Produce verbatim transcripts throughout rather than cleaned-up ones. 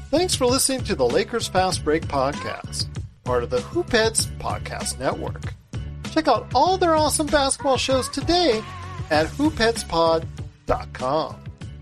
Thanks for listening to the Lakers Fast Break podcast, part of the Hoopheads Podcast Network. Check out all their awesome basketball shows today at hoopheads pod dot com.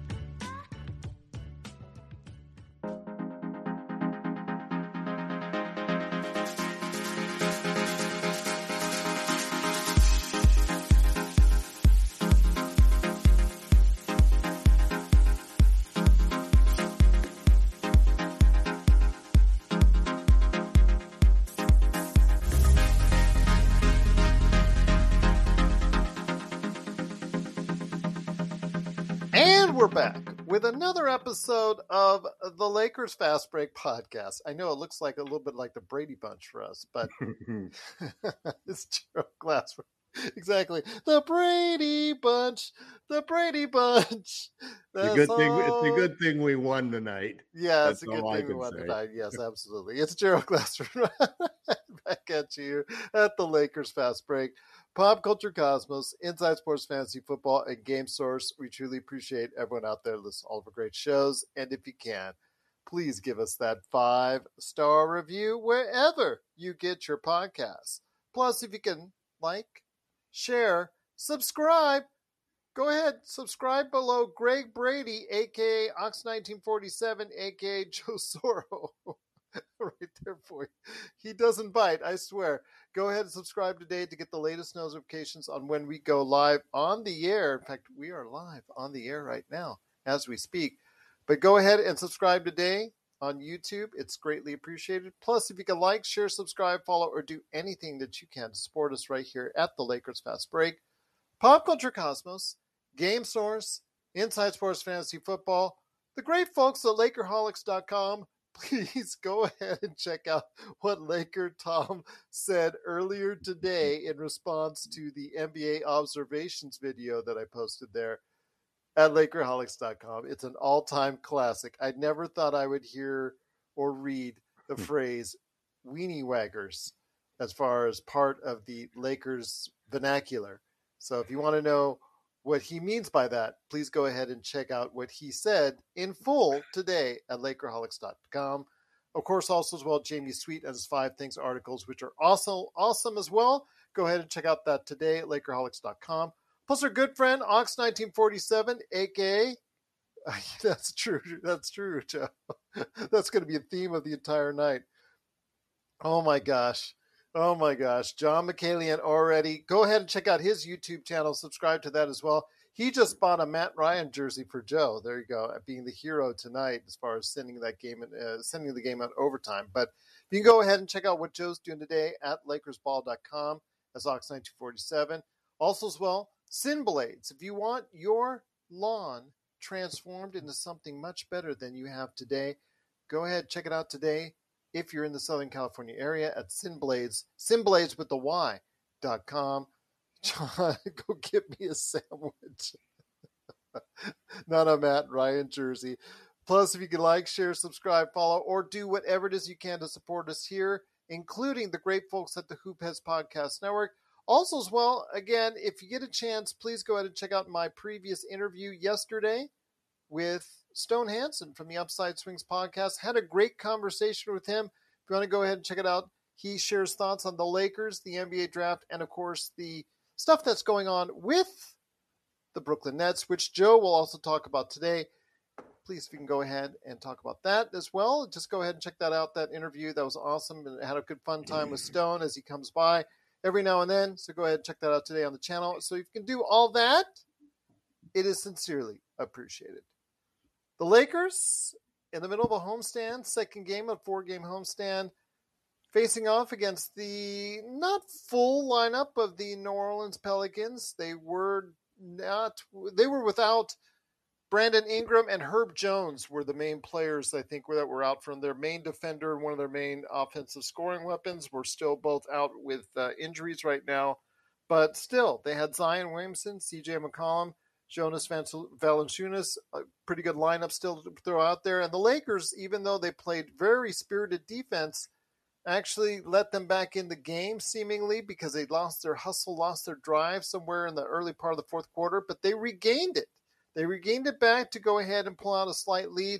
We're back with another episode of the Lakers Fast Break podcast. I know it looks like a little bit like the Brady Bunch for us, but it's Gerald Glass. Exactly. The Brady Bunch. The Brady Bunch. It's a good thing. It's a good thing we won tonight. Yeah, That's it's a good all thing I we won say. tonight. Yes, absolutely. It's Gerald Glassford back at you at the Lakers Fast Break. Pop Culture Cosmos, Inside Sports Fantasy Football, and Game Source. We truly appreciate everyone out there listening to all of our great shows. And if you can, please give us that five-star review wherever you get your podcasts. Plus, if you can like, share, subscribe, go ahead, subscribe below Greg Brady, a k a. Ox nineteen forty-seven, a k a. Joe Soro. Right there for you. He doesn't bite, I swear. Go ahead and subscribe today to get the latest notifications on when we go live on the air. In fact, we are live on the air right now as we speak. But go ahead and subscribe today on YouTube. It's greatly appreciated. Plus, if you can like, share, subscribe, follow, or do anything that you can to support us right here at the Lakers Fast Break, Pop Culture Cosmos, Game Source, Inside Sports Fantasy Football, the great folks at Lakerholics dot com. Please go ahead and check out what Laker Tom said earlier today in response to the N B A observations video that I posted there at Lakerholics dot com. It's an all-time classic. I never thought I would hear or read the phrase weenie waggers as far as part of the Lakers vernacular. So if you want to know what he means by that, please go ahead and check out what he said in full today at Lakerholics dot com. Of course, also as well, Jamie Sweet and his Five Things articles, which are also awesome as well. Go ahead and check out that today at Lakerholics dot com. Plus our good friend, Ox nineteen forty-seven, a k a. That's true. That's true, Joe. That's going to be a theme of the entire night. Oh, my gosh. Oh my gosh, John McCallion already. Go ahead and check out his YouTube channel. Subscribe to that as well. He just bought a Matt Ryan jersey for Joe. There you go, being the hero tonight as far as sending that game, uh, sending the game out overtime. But you can go ahead and check out what Joe's doing today at Lakers Ball dot com as Ox nineteen forty-seven. Also as well, Sin Blades. If you want your lawn transformed into something much better than you have today, go ahead, check it out today. If you're in the Southern California area at Sinblades, Sinblades with the Y dot com. John, go get me a sandwich. Not a Matt Ryan jersey. Plus, if you can like, share, subscribe, follow, or do whatever it is you can to support us here, including the great folks at the Hoopheads Podcast Network. Also, as well, again, if you get a chance, please go ahead and check out my previous interview yesterday with Stone Hansen from the Upside Swings podcast. Had a great conversation with him. If you want to go ahead and check it out, he shares thoughts on the Lakers, the N B A draft, and of course the stuff that's going on with the Brooklyn Nets, which Joe will also talk about today. Please, if you can go ahead and talk about that as well, just go ahead and check that out, that interview. That was awesome, and had a good fun time with Stone as he comes by every now and then. So go ahead and check that out today on the channel. So if you can do all that, it is sincerely appreciated. The Lakers, in the middle of a homestand, second game of four-game homestand, facing off against the not full lineup of the New Orleans Pelicans. They were not. They were without Brandon Ingram and Herb Jones were the main players, I think, that were out from their main defender and one of their main offensive scoring weapons. We're still both out with uh, injuries right now. But still, they had Zion Williamson, C J McCollum, Jonas Valanciunas, a pretty good lineup still to throw out there. And the Lakers, even though they played very spirited defense, actually let them back in the game seemingly because they lost their hustle, lost their drive somewhere in the early part of the fourth quarter, but they regained it. They regained it back to go ahead and pull out a slight lead.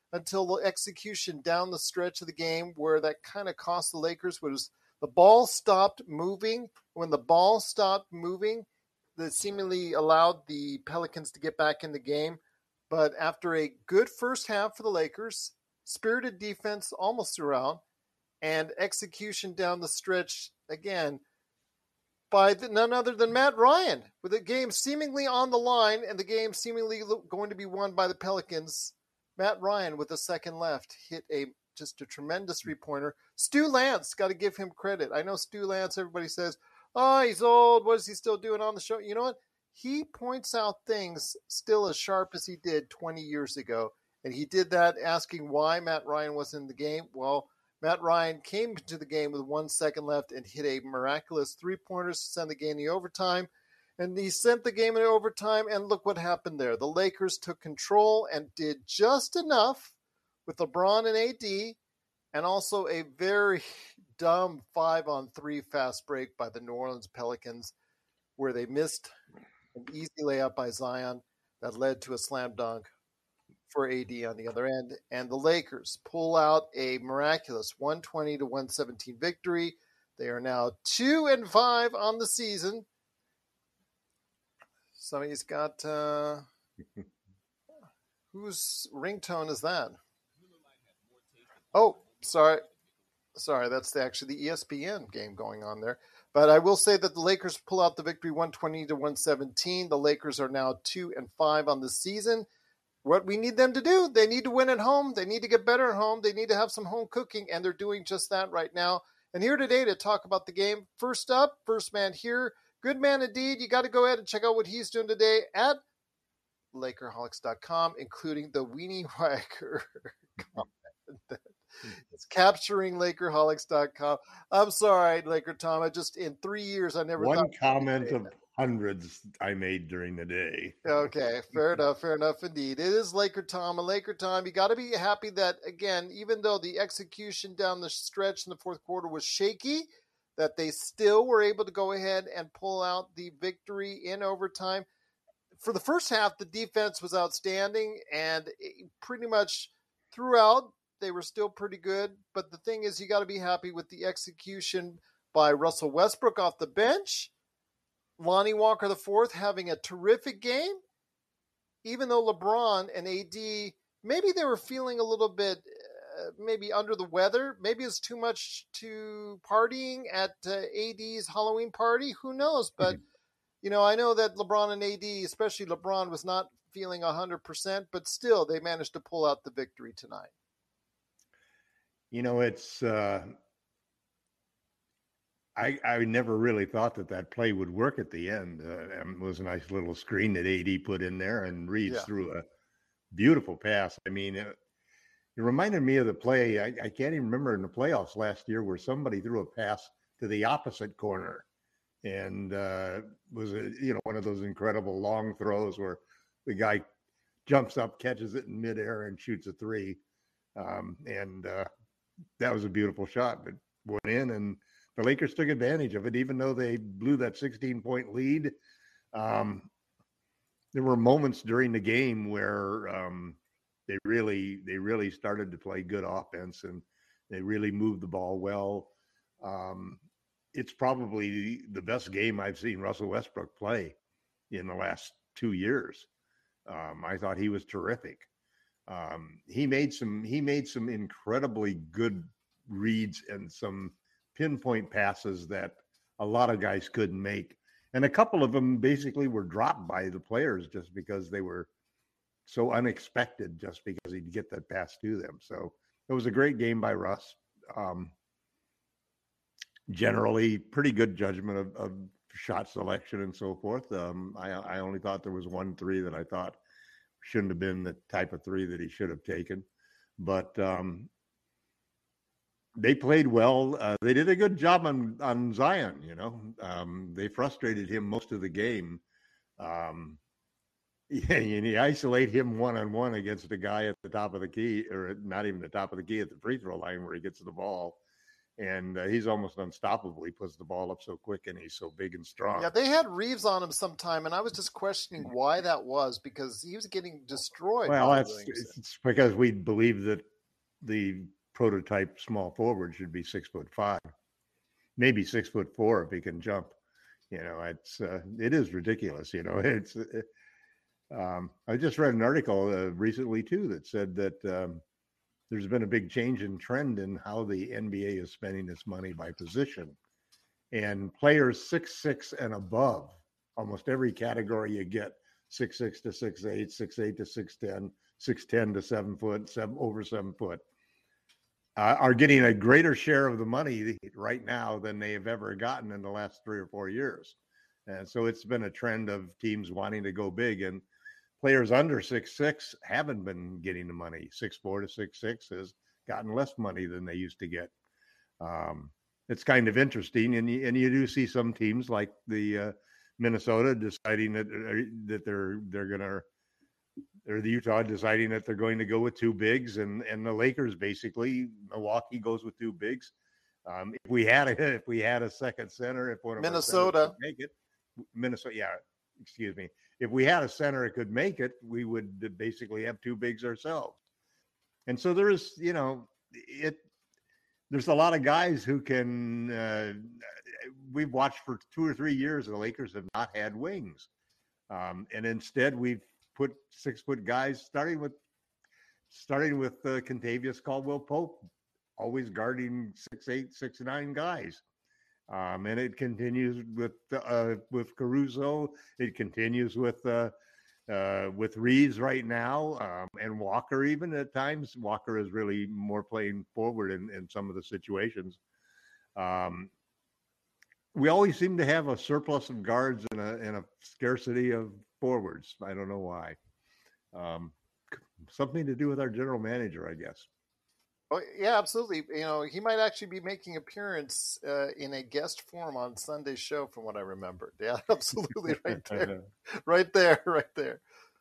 until the execution down the stretch of the game where that kind of cost the Lakers was the ball stopped moving. When the ball stopped moving, that seemingly allowed the Pelicans to get back in the game. But after a good first half for the Lakers, spirited defense almost throughout, and execution down the stretch again by the, none other than Matt Ryan, with the game seemingly on the line and the game seemingly going to be won by the Pelicans. Matt Ryan, with a second left, hit a just a tremendous three-pointer. Stu Lance, got to give him credit. I know Stu Lance, everybody says, oh, he's old. What is he still doing on the show? You know what? He points out things still as sharp as he did twenty years ago. And he did that asking why Matt Ryan wasn't in the game. Well, Matt Ryan came to the game with one second left and hit a miraculous three-pointer to send the game to overtime. And he sent the game into overtime, and look what happened there. The Lakers took control and did just enough with LeBron and A D, and also a very dumb five-on-three fast break by the New Orleans Pelicans, where they missed an easy layup by Zion that led to a slam dunk for A D on the other end. And the Lakers pull out a miraculous one twenty to one seventeen victory. They are now two and five on the season. Somebody's got uh, whose ringtone is that? Oh, sorry. Sorry, that's the, actually the E S P N game going on there. But I will say that the Lakers pull out the victory one twenty to one seventeen. The Lakers are now two and five on the season. What we need them to do, they need to win at home. They need to get better at home. They need to have some home cooking, and they're doing just that right now. And here today to talk about the game, first up, first man here, good man indeed. You got to go ahead and check out what he's doing today at Lakerholics dot com, including the Weenie Whacker comment. It's capturing Lakerholics dot com. I'm sorry, Laker Tom. I just, in three years, I never One thought. comment of hundreds I made during the day. Okay, fair enough, fair enough indeed. It is Laker Tom and Laker Tom. You got to be happy that, again, even though the execution down the stretch in the fourth quarter was shaky, that they still were able to go ahead and pull out the victory in overtime. For the first half, the defense was outstanding, and pretty much throughout, they were still pretty good. But the thing is, you got to be happy with the execution by Russell Westbrook off the bench. Lonnie Walker the fourth having a terrific game, even though LeBron and A D, maybe they were feeling a little bit uh, maybe under the weather. Maybe it's too much to partying at uh, A D's Halloween party. Who knows? But, you know, I know that LeBron and A D, especially LeBron, was not feeling one hundred percent, but still they managed to pull out the victory tonight. You know, it's uh, I, I never really thought that that play would work at the end. Uh, it was a nice little screen that A D put in there, and Reeves yeah. threw a beautiful pass. I mean, it, it reminded me of the play. I, I can't even remember in the playoffs last year where somebody threw a pass to the opposite corner, and uh, was a, you know one of those incredible long throws where the guy jumps up, catches it in midair, and shoots a three. Um, and uh, that was a beautiful shot, but went in, and the Lakers took advantage of it, even though they blew that sixteen-point lead. Um, there were moments during the game where um, they really they really started to play good offense, and they really moved the ball well. Um, it's probably the best game I've seen Russell Westbrook play in the last two years. Um, I thought he was terrific. Um, he made some he made some incredibly good reads and some pinpoint passes that a lot of guys couldn't make. And a couple of them basically were dropped by the players just because they were so unexpected, just because he'd get that pass to them. So it was a great game by Russ. Um, generally pretty good judgment of, of shot selection and so forth. Um, I, I only thought there was one three that I thought shouldn't have been the type of three that he should have taken, but um, they played well. Uh, they did a good job on, on Zion. You know, um, they frustrated him most of the game. Um, and you isolate him one-on-one against a guy at the top of the key, or not even the top of the key, at the free throw line where he gets the ball. And uh, he's almost unstoppable. He puts the ball up so quick, and he's so big and strong. Yeah, they had Reeves on him sometime, and I was just questioning why that was, because he was getting destroyed. Well, that's it's because we believe that the prototype small forward should be six foot five, maybe six foot four if he can jump. You know, it's uh, it is ridiculous. You know, it's. It, um, I just read an article uh, recently too that said that. Um, There's been a big change in trend in how the N B A is spending its money by position. And players six six and above, almost every category you get, six six to six eight, six eight to six ten, six ten to seven foot, seven over seven foot, uh, are getting a greater share of the money right now than they have ever gotten in the last three or four years. And so it's been a trend of teams wanting to go big, and players under six six haven't been getting the money. six four to six six has gotten less money than they used to get. Um, it's kind of interesting, and you, and you do see some teams like the uh, Minnesota deciding that uh, that they're they're gonna, or the Utah deciding that they're going to go with two bigs, and and the Lakers basically, Milwaukee goes with two bigs. Um, if we had a if we had a second center, if one of Minnesota make it, Minnesota, yeah, excuse me. If we had a center that could make it, we would basically have two bigs ourselves. And so there is, you know, it. There's a lot of guys who can. Uh, we've watched for two or three years, the Lakers have not had wings, um, and instead we've put six foot guys, starting with starting with uh, Kentavious Caldwell-Pope, always guarding six eight, six nine guys. Um, and it continues with uh, with Caruso. It continues with uh, uh, with Reeves right now, um, and Walker. Even at times, Walker is really more playing forward in, in some of the situations. Um, we always seem to have a surplus of guards and a and a scarcity of forwards. I don't know why. Um, something to do with our general manager, I guess. Oh, yeah, absolutely. You know, he might actually be making appearance uh, in a guest form on Sunday's show, from what I remembered. Yeah, absolutely, right there, right there, right there.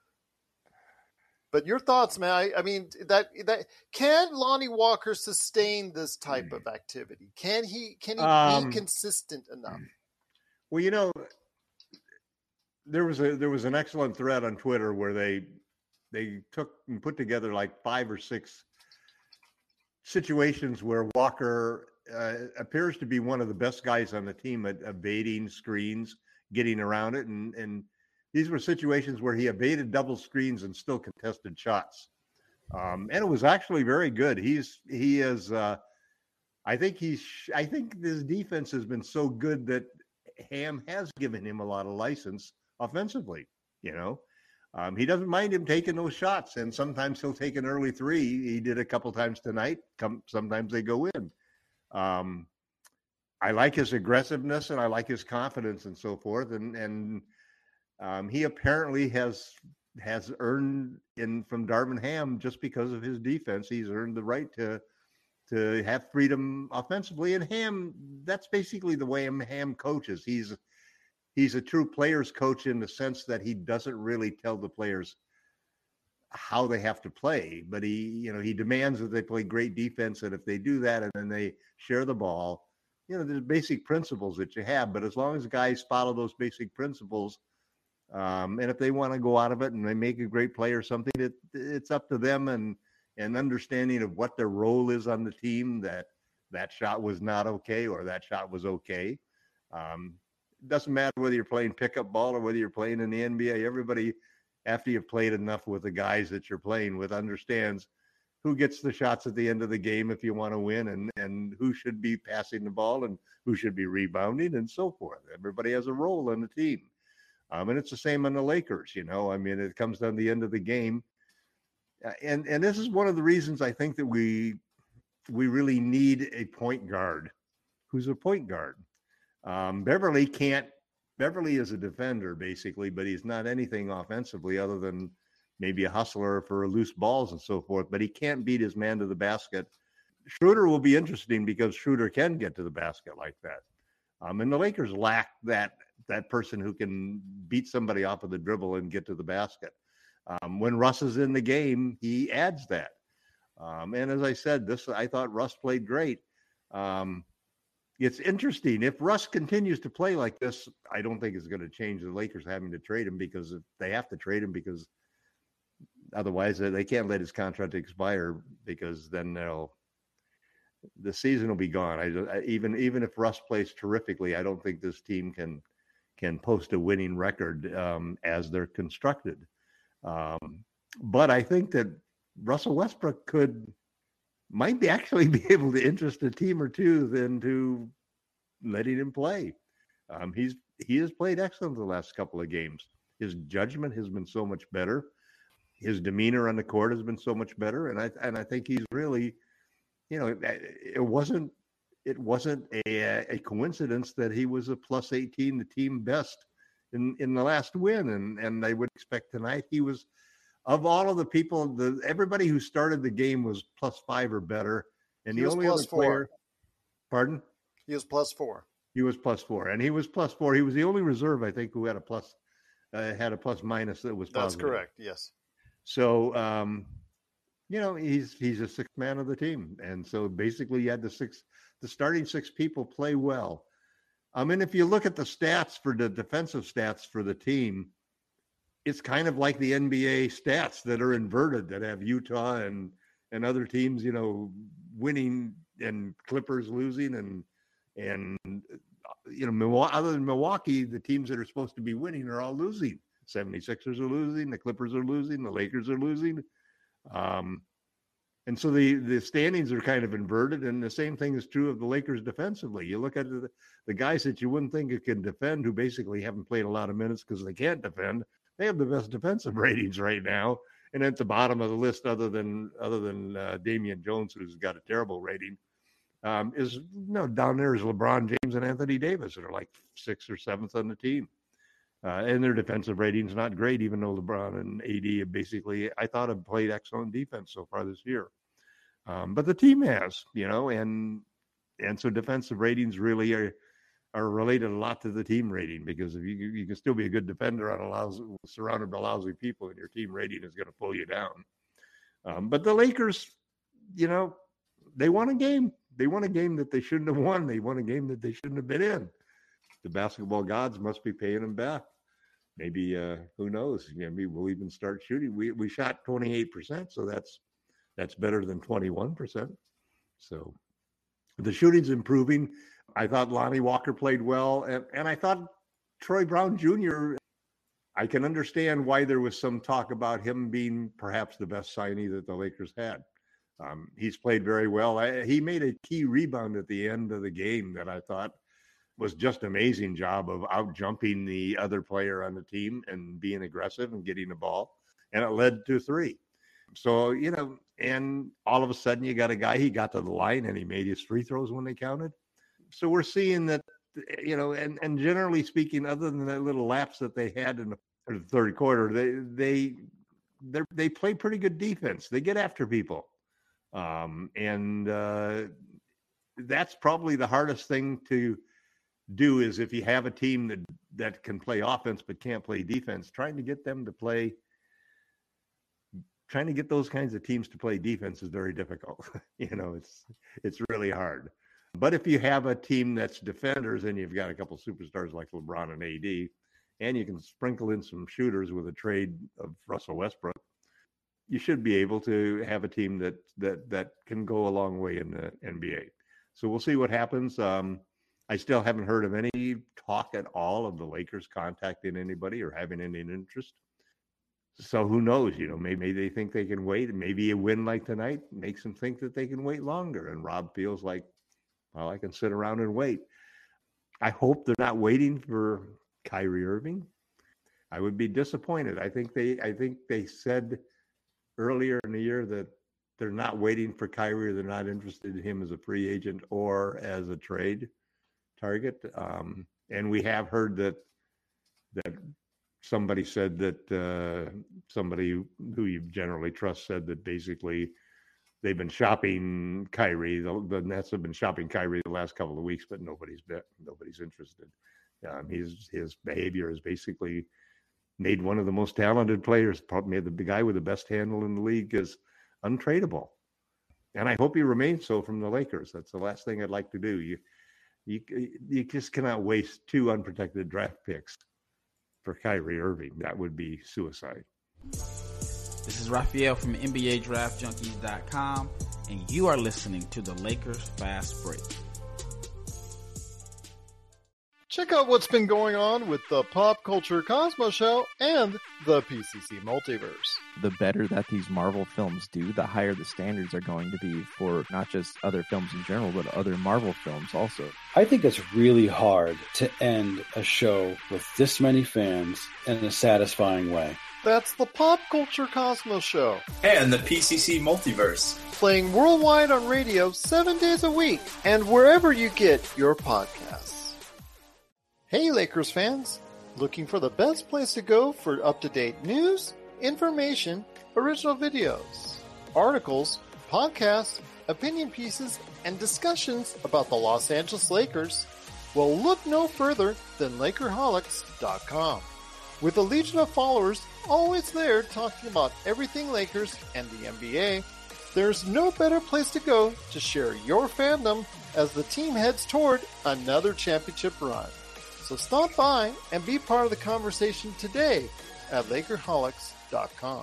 But your thoughts, man? I, I mean, that that can Lonnie Walker sustain this type of activity? Can he can he um, be consistent enough? Well, you know, there was a there was an excellent thread on Twitter where they they took and put together like five or six situations where Walker uh, appears to be one of the best guys on the team at evading screens, getting around it. And, and these were situations where he evaded double screens and still contested shots. Um, and it was actually very good. He's, he is, uh, I think he's, I think his defense has been so good that Ham has given him a lot of license offensively, you know. Um, he doesn't mind him taking those shots, and sometimes he'll take an early three. He did a couple times tonight. Come, sometimes they go in. Um, I like his aggressiveness, and I like his confidence, and so forth. And and um, he apparently has has earned in from Darvin Ham, just because of his defense. He's earned the right to to have freedom offensively. And Ham, that's basically the way Ham coaches. He's He's a true players coach in the sense that he doesn't really tell the players how they have to play, but he, you know, he demands that they play great defense. And if they do that and then they share the ball, you know, there's basic principles that you have, but as long as guys follow those basic principles, um, and if they want to go out of it and they make a great play or something, it, it's up to them, and, and understanding of what their role is on the team, that that shot was not okay or that shot was okay. Um, It doesn't matter whether you're playing pickup ball or whether you're playing in the N B A. Everybody, after you've played enough with the guys that you're playing with, understands who gets the shots at the end of the game if you want to win, and, and who should be passing the ball and who should be rebounding and so forth. Everybody has a role in the team. Um, and it's the same on the Lakers, you know. I mean, it comes down to the end of the game. And and this is one of the reasons I think that we we really need a point guard who's a point guard. Um, Beverly can't, Beverly is a defender basically, but he's not anything offensively other than maybe a hustler for loose balls and so forth, but he can't beat his man to the basket. Schroeder will be interesting because Schroeder can get to the basket like that. Um, and the Lakers lack that, that person who can beat somebody off of the dribble and get to the basket. Um, when Russ is in the game, he adds that. Um, and as I said, this, I thought Russ played great. Um, it's interesting. If Russ continues to play like this, I don't think it's going to change the Lakers having to trade him, because they have to trade him, because otherwise they can't let his contract expire, because then they'll the season will be gone. I, I even even if Russ plays terrifically, I don't think this team can can post a winning record um, as they're constructed. Um, but I think that Russell Westbrook could might be actually be able to interest a team or two into letting him play. Um, he's he has played excellent the last couple of games. His judgment has been so much better. His demeanor on the court has been so much better, and I and I think he's really, you know, it, it wasn't it wasn't a a coincidence that he was a plus eighteen, the team best in in the last win, and and I would expect tonight he was, of all of the people, the everybody who started the game was plus five or better, and he the was only plus other four. player, pardon, he was plus four. He was plus four, and he was plus four. He was the only reserve, I think, who had a plus uh, had a plus minus that was positive. That's correct. Yes. So, um, you know, he's he's a sixth man of the team, and so basically, you had the six, the starting six people play well. I mean, if you look at the stats for the defensive stats for the team, it's kind of like the N B A stats that are inverted, that have Utah and and other teams, you know, winning and Clippers losing, and and you know, other than Milwaukee, the teams that are supposed to be winning are all losing. seventy-sixers are losing, the Clippers are losing, the Lakers are losing. Um, and so the, the standings are kind of inverted, and the same thing is true of the Lakers defensively. You look at the, the guys that you wouldn't think can defend, who basically haven't played a lot of minutes because they can't defend. They have the best defensive ratings right now, and at the bottom of the list, other than other than uh, Damian Jones, who's got a terrible rating, um, is you know, down there is LeBron James and Anthony Davis, that are like sixth or seventh on the team. Uh, and their defensive rating's not great, even though LeBron and A D have basically, I thought, have played excellent defense so far this year. Um, but the team has, you know, and and so defensive ratings really are are related a lot to the team rating, because if you you can still be a good defender on a lousy, surrounded by lousy people, and your team rating is going to pull you down. Um, but the Lakers, you know, they won a game. They won a game that they shouldn't have won. They won a game that they shouldn't have been in. The basketball gods must be paying them back. Maybe, uh, who knows? Maybe we'll even start shooting. We we shot twenty-eight percent, so that's that's better than twenty-one percent. So the shooting's improving. I thought Lonnie Walker played well, and, and I thought Troy Brown Junior, I can understand why there was some talk about him being perhaps the best signee that the Lakers had. Um, he's played very well. I, he made a key rebound at the end of the game that I thought was just an amazing job of out jumping the other player on the team and being aggressive and getting the ball. And it led to three. So, you know, and all of a sudden you got a guy, he got to the line and he made his free throws when they counted. So we're seeing that, you know, and, and generally speaking, other than that little lapse that they had in the, the third quarter, they, they, they they play pretty good defense. They get after people. Um, and uh, that's probably the hardest thing to do, is if you have a team that that can play offense but can't play defense, trying to get them to play trying to get those kinds of teams to play defense is very difficult. You know, it's it's really hard. But if you have a team that's defenders, and you've got a couple superstars like LeBron and A D, and you can sprinkle in some shooters with a trade of Russell Westbrook, you should be able to have a team that that that can go a long way in the N B A. So we'll see what happens. Um, I still haven't heard of any talk at all of the Lakers contacting anybody or having any interest. So who knows? You know, maybe, maybe they think they can wait, and maybe a win like tonight makes them think that they can wait longer. And Rob feels like, well, I can sit around and wait. I hope they're not waiting for Kyrie Irving. I would be disappointed. I think they, I think they said earlier in the year that they're not waiting for Kyrie. They're not interested in him as a free agent or as a trade target. Um, and we have heard that that somebody said that uh, somebody who you generally trust said that basically they've been shopping Kyrie. The, the Nets have been shopping Kyrie the last couple of weeks, but nobody's been, nobody's interested. Um, his his behavior has basically made one of the most talented players, probably the guy with the best handle in the league, is untradeable. And I hope he remains so from the Lakers. That's the last thing I'd like to do. You You you just cannot waste two unprotected draft picks for Kyrie Irving. That would be suicide. This is Raphael from N B A Draft Junkies dot com, and you are listening to the Lakers Fast Break. Check out what's been going on with the Pop Culture Cosmos Show and the P C C Multiverse. The better that these Marvel films do, the higher the standards are going to be for not just other films in general, but other Marvel films also. I think it's really hard to end a show with this many fans in a satisfying way. That's the Pop Culture Cosmos Show. And the P C C Multiverse. Playing worldwide on radio seven days a week and wherever you get your podcasts. Hey Lakers fans, looking for the best place to go for up-to-date news, information, original videos, articles, podcasts, opinion pieces, and discussions about the Los Angeles Lakers? Well, look no further than Lakerholics dot com. With a legion of followers always there talking about everything Lakers and the N B A, there's no better place to go to share your fandom as the team heads toward another championship run. So stop by and be part of the conversation today at Lakerholics dot com.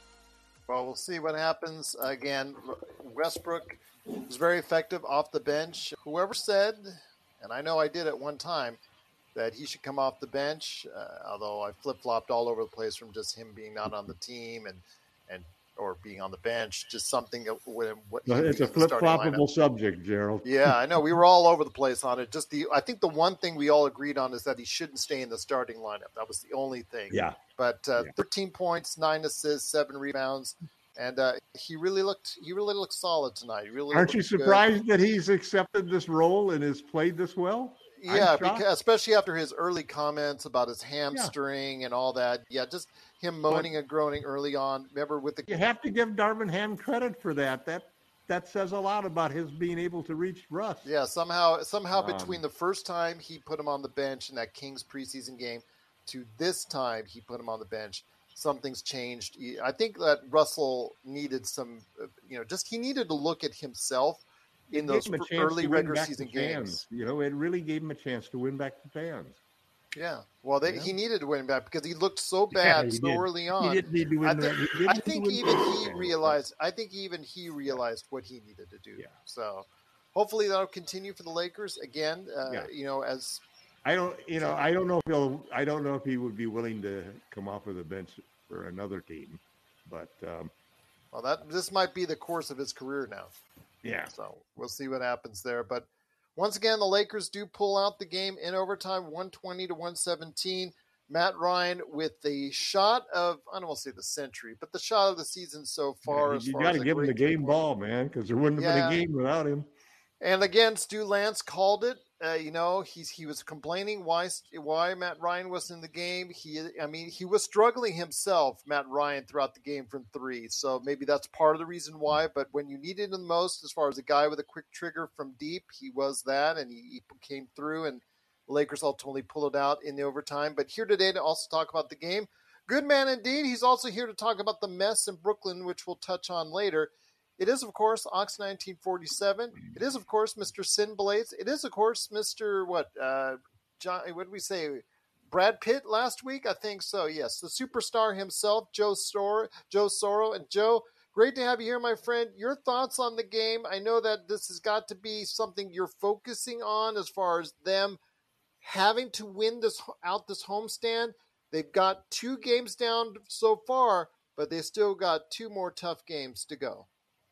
Well, we'll see what happens. Again, Westbrook was very effective off the bench. Whoever said, and I know I did at one time, that he should come off the bench, uh, although I flip-flopped all over the place from just him being not on the team and, and or being on the bench, just something. When, when it's a flip-floppable subject, Gerald. Yeah, I know. We were all over the place on it. Just the, I think the one thing we all agreed on is that he shouldn't stay in the starting lineup. That was the only thing. Yeah. But uh, yeah. thirteen points, nine assists, seven rebounds, and uh, he really looked. He really looked solid tonight. He really Aren't you surprised good. that he's accepted this role and has played this well? Yeah, because, especially after his early comments about his hamstring yeah. and all that. Yeah, just him moaning but, and groaning early on. Remember with the you have to give Darvin Ham credit for that. That that says a lot about his being able to reach Russ. Yeah, somehow somehow um, between the first time he put him on the bench in that Kings preseason game to this time he put him on the bench, something's changed. I think that Russell needed some, you know, just he needed to look at himself in those early regular season games. You know, it really gave him a chance to win back the fans. Yeah. Well, they, yeah. he needed to win back because he looked so bad yeah, so did. early on. He didn't need to win I think, that. I think even he realized. I think even he realized what he needed to do. Yeah. So, hopefully that'll continue for the Lakers again. Uh, yeah. You know, as I don't, you know, I don't know if he'll. I don't know if he would be willing to come off of the bench for another team, but um, well, that this might be the course of his career now. Yeah. So we'll see what happens there. But once again, the Lakers do pull out the game in overtime, one twenty to one seventeen. Matt Ryan with the shot of, I don't want to say the century, but the shot of the season so far. Yeah, as you far got to as give him the game ball, man, because there wouldn't have yeah. been a game without him. And again, Stu Lance called it. Uh, you know, he's he was complaining why why Matt Ryan wasn't in the game. He, I mean, he was struggling himself, Matt Ryan, throughout the game from three. So maybe that's part of the reason why. But when you needed him the most, as far as a guy with a quick trigger from deep, he was that, and he, he came through. And the Lakers ultimately pulled it out in the overtime. But here today to also talk about the game, good man indeed. He's also here to talk about the mess in Brooklyn, which we'll touch on later. It is, of course, Ox nineteen forty-seven. It is, of course, Mister Sin Blades. It is, of course, Mister what? Uh, John, what did we say? Brad Pitt last week? I think so, yes. The superstar himself, Joe Soro. Joe Soro. And Joe, great to have you here, my friend. Your thoughts on the game? I know that this has got to be something you're focusing on as far as them having to win this out this homestand. They've got two games down so far, but they still got two more tough games to go.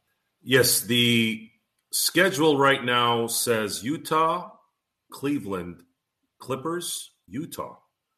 Yes, the schedule right now says Utah, Cleveland, Clippers, Utah.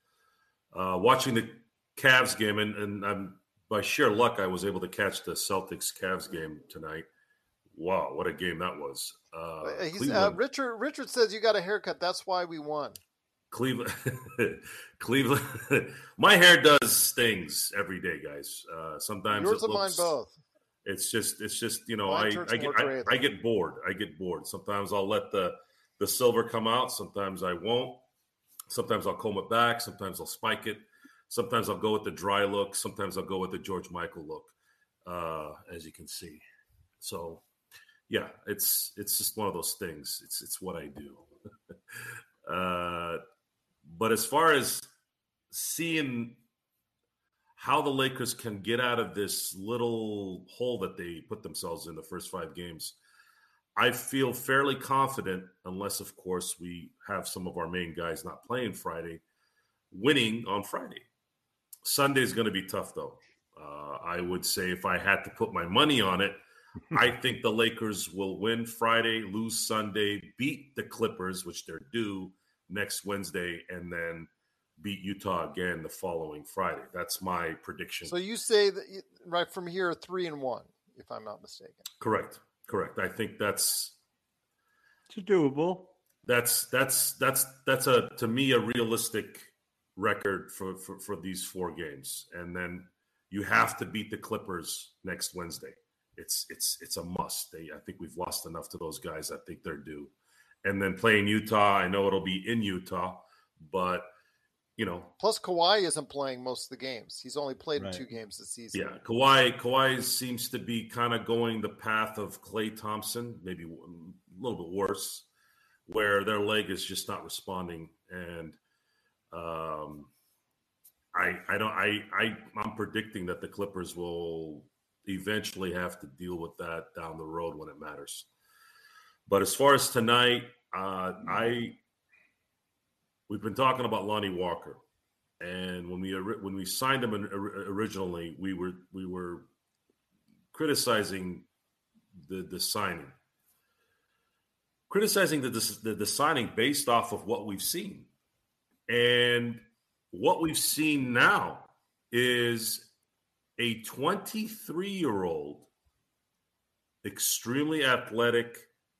Uh, watching the Cavs game, and, and I'm, by sheer luck, I was able to catch the Celtics-Cavs game tonight. Wow, what a game that was. Uh, He's, uh, Richard Richard says you got a haircut. That's why we won. Cleveland. Cleveland. My hair does things every day, guys. Uh, sometimes Yours it and looks, mine both. It's just, it's just, you know, Mine I, turns I get, more gray I, I get bored. I get bored. Sometimes I'll let the, the silver come out. Sometimes I won't. Sometimes I'll comb it back. Sometimes I'll spike it. Sometimes I'll go with the dry look. Sometimes I'll go with the George Michael look, uh, as you can see. So, yeah, it's it's just one of those things. It's it's what I do. uh, but as far as seeing how the Lakers can get out of this little hole that they put themselves in the first five games, I feel fairly confident, unless, of course, we have some of our main guys not playing Friday, winning on Friday. Sunday is going to be tough, though. Uh, I would say if I had to put my money on it, I think the Lakers will win Friday, lose Sunday, beat the Clippers, which they're due next Wednesday, and then beat Utah again the following Friday. That's my prediction. So you say that you, right from here, three and one, if I'm not mistaken. Correct. Correct. I think that's it's doable. That's that's that's that's a to me a realistic record for, for, for these four games. And then you have to beat the Clippers next Wednesday. It's it's it's a must. They I think we've lost enough to those guys. I think they're due. And then playing Utah, I know it'll be in Utah, but you know. Plus Kawhi isn't playing most of the games. He's only played right. in two games this season. Yeah, Kawhi Kawhi seems to be kind of going the path of Klay Thompson, maybe a little bit worse, where their leg is just not responding. And um, I I don't I I I'm predicting that the Clippers will eventually have to deal with that down the road when it matters. But as far as tonight, uh, I we've been talking about Lonnie Walker, and when we when we signed him originally, we were we were criticizing the the signing, criticizing the the, the signing based off of what we've seen, and what we've seen now is a twenty-three-year-old, extremely athletic,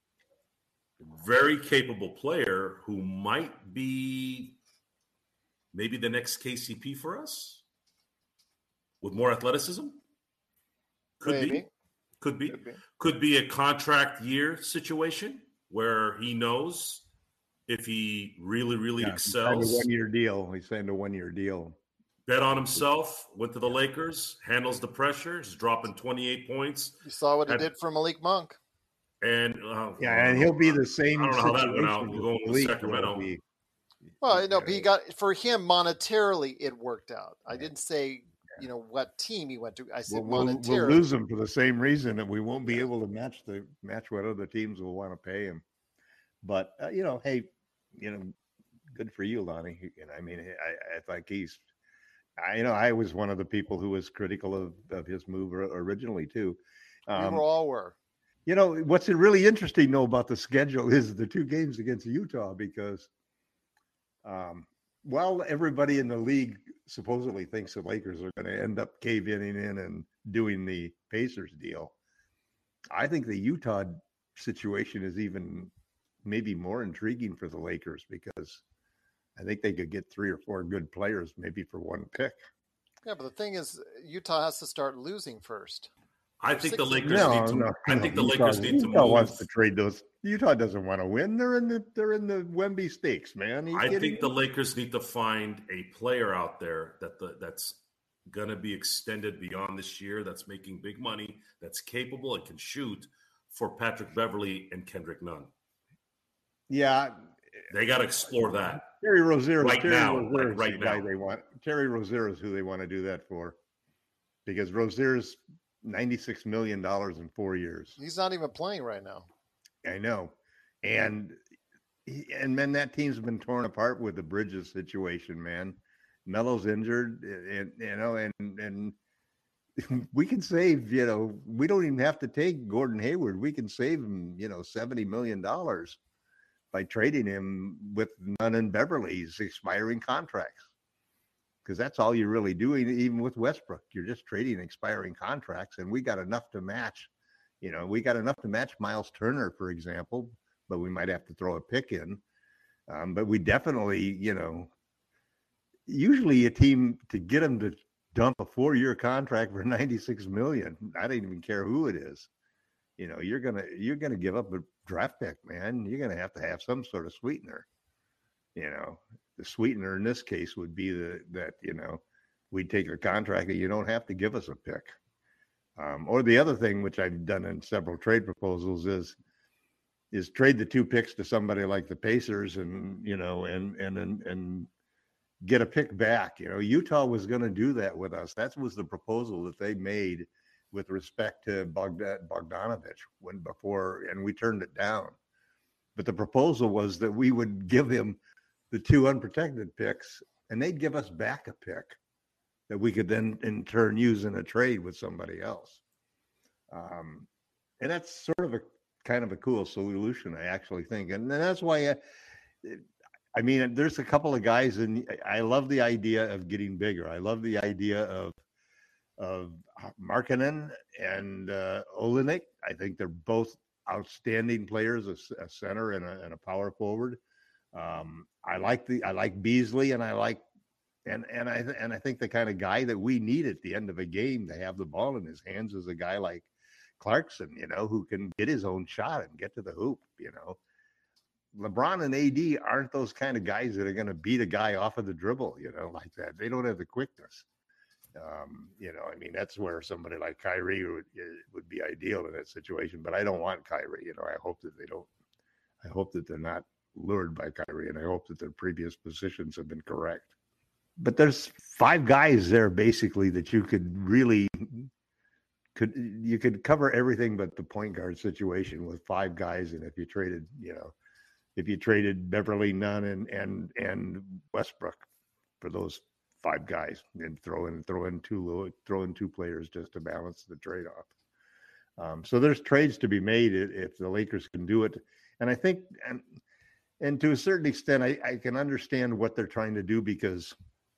very capable player who might be maybe the next K C P for us with more athleticism. Could Maybe. be. Could be. Could be. Could be a contract year situation where he knows if he really, really Yeah, excels. He signed a one-year deal. He signed a one-year deal. Bet on himself, went to the Lakers, handles the pressure, is dropping twenty-eight points. You saw what he At- did for Malik Monk. And uh, Yeah, and he'll be the same. I don't know how that went out. situation We're with going to Malik Sacramento. will be. Well, no, but he got for him monetarily it worked out. I didn't say you know what team he went to. I said We'll, we'll, monetarily. we'll lose him for the same reason that we won't be able to match the match what other teams will want to pay him. But uh, you know, hey, you know, good for you, Lonnie. And I mean, I, I think he's. I you know I was one of the people who was critical of, of his move originally too. Um, we were all were. You know what's really interesting though about the schedule is the two games against Utah because, um, while everybody in the league supposedly thinks the Lakers are going to end up caving in and doing the Pacers deal, I think the Utah situation is even maybe more intriguing for the Lakers because I think they could get three or four good players maybe for one pick. Yeah, but the thing is, Utah has to start losing first. I think the Six- Lakers No, need to. no, I think the no. Lakers Utah, need to Utah move. wants to trade those. Utah doesn't want to win. They're in the they're in the Wemby Stakes, man. Are you I kidding think the me? Lakers need to find a player out there that the, that's going to be extended beyond this year. That's making big money. That's capable and can shoot for Patrick Beverly and Kendrick Nunn. Yeah, They got to explore that. Terry Rozier. Right Terry now, Rozier like is right the guy now. they want. Terry Rozier is who they want to do that for, because Rozier's ninety-six million dollars in four years. He's not even playing right now. I know, and he, and man, that team's been torn apart with the Bridges situation. Man, Melo's injured, and you know, and and we can save. You know, we don't even have to take Gordon Hayward. We can save him. You know, seventy million dollars by trading him with Nunn and Beverly's expiring contracts. Because that's all you're really doing, even with Westbrook. You're just trading expiring contracts, and we got enough to match. You know, we got enough to match Miles Turner, for example, but we might have to throw a pick in. Um, but we definitely, you know, usually a team to get them to dump a four-year contract for ninety-six million dollars, I don't even care who it is. You know, you're gonna you're gonna give up a draft pick, man. You're gonna have to have some sort of sweetener. You know, the sweetener in this case would be the that you know we take a contract that you don't have to give us a pick. Um, or the other thing, which I've done in several trade proposals, is is trade the two picks to somebody like the Pacers and, you know, and, and, and, and get a pick back. You know, Utah was going to do that with us. That was the proposal that they made with respect to Bogdan, Bogdanovich when before, and we turned it down. But the proposal was that we would give him the two unprotected picks and they'd give us back a pick that we could then in turn use in a trade with somebody else. Um, and that's sort of a kind of a cool solution, I actually think. And that's why, I, I mean, there's a couple of guys, and I love the idea of getting bigger. I love the idea of of Markkanen and uh, Olynyk. I think they're both outstanding players, a, a center and a, and a power forward. Um, I like the I like Beasley, and I like and and I and I think the kind of guy that we need at the end of a game to have the ball in his hands is a guy like Clarkson, you know, who can get his own shot and get to the hoop. You know, LeBron and A D aren't those kind of guys that are going to beat a guy off of the dribble, you know, like that. They don't have the quickness. Um, you know, I mean, that's where somebody like Kyrie would would be ideal in that situation. But I don't want Kyrie. You know, I hope that they don't. I hope that they're not lured by Kyrie, and I hope that their previous positions have been correct. But there's five guys there basically that you could really could you could cover everything but the point guard situation with five guys. And if you traded, you know, if you traded Beverly, Nunn, and and and Westbrook for those five guys, and throw in throw in two throw in two players just to balance the trade off. Um, so there's trades to be made if the Lakers can do it, and I think and and to a certain extent I, I can understand what they're trying to do, because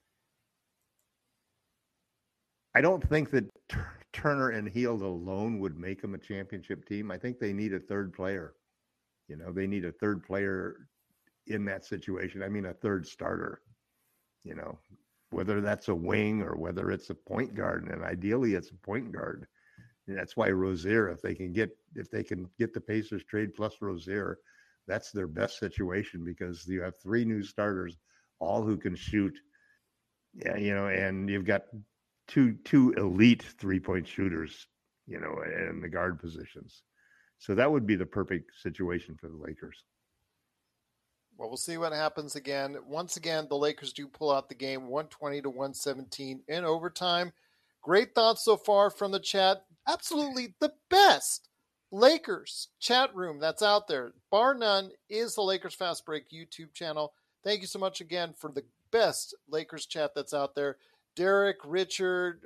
I don't think that Turner and Hield alone would make them a championship team. I think they need a third player. You know, they need a third player in that situation. I mean, a third starter, you know, whether that's a wing or whether it's a point guard. And ideally it's a point guard. And that's why Rozier, if they can get, if they can get the Pacers trade plus Rozier, that's their best situation, because you have three new starters, all who can shoot. Yeah. You know, and you've got two, two elite three-point shooters, you know, in the guard positions. So that would be the perfect situation for the Lakers. Well, we'll see what happens again. Once again, the Lakers do pull out the game one twenty to one seventeen in overtime. Great thoughts so far from the chat. Absolutely the best Lakers chat room that's out there, bar none, is the Lakers Fast Break YouTube channel. Thank you so much again for the best Lakers chat that's out there. Derek, Richard,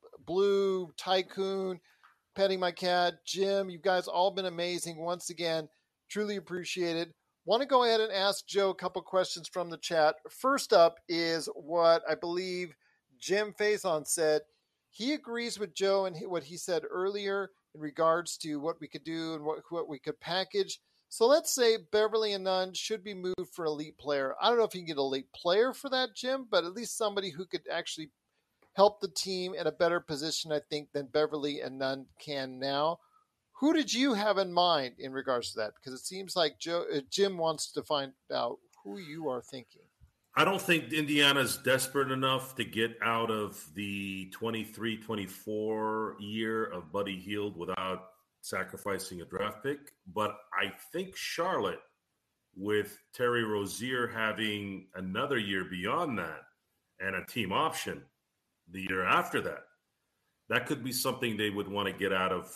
Blue, Tycoon, Petting My Cat, Jim, you guys all been amazing once again. Truly appreciate it. Want to go ahead and ask Joe a couple questions from the chat. First up is what I believe Jim Faison said. He agrees with Joe and what he said earlier in regards to what we could do and what, what we could package. So let's say Beverly and Nunn should be moved for elite player. I don't know if you can get an elite player for that, Jim, but at least somebody who could actually help the team in a better position, I think, than Beverly and Nunn can now. Who did you have in mind in regards to that? Because it seems like Joe, uh, Jim wants to find out who you are thinking. I don't think Indiana's desperate enough to get out of the twenty-three twenty-four year of Buddy Hield without sacrificing a draft pick. But I think Charlotte, with Terry Rozier having another year beyond that and a team option the year after that, that could be something they would want to get out of,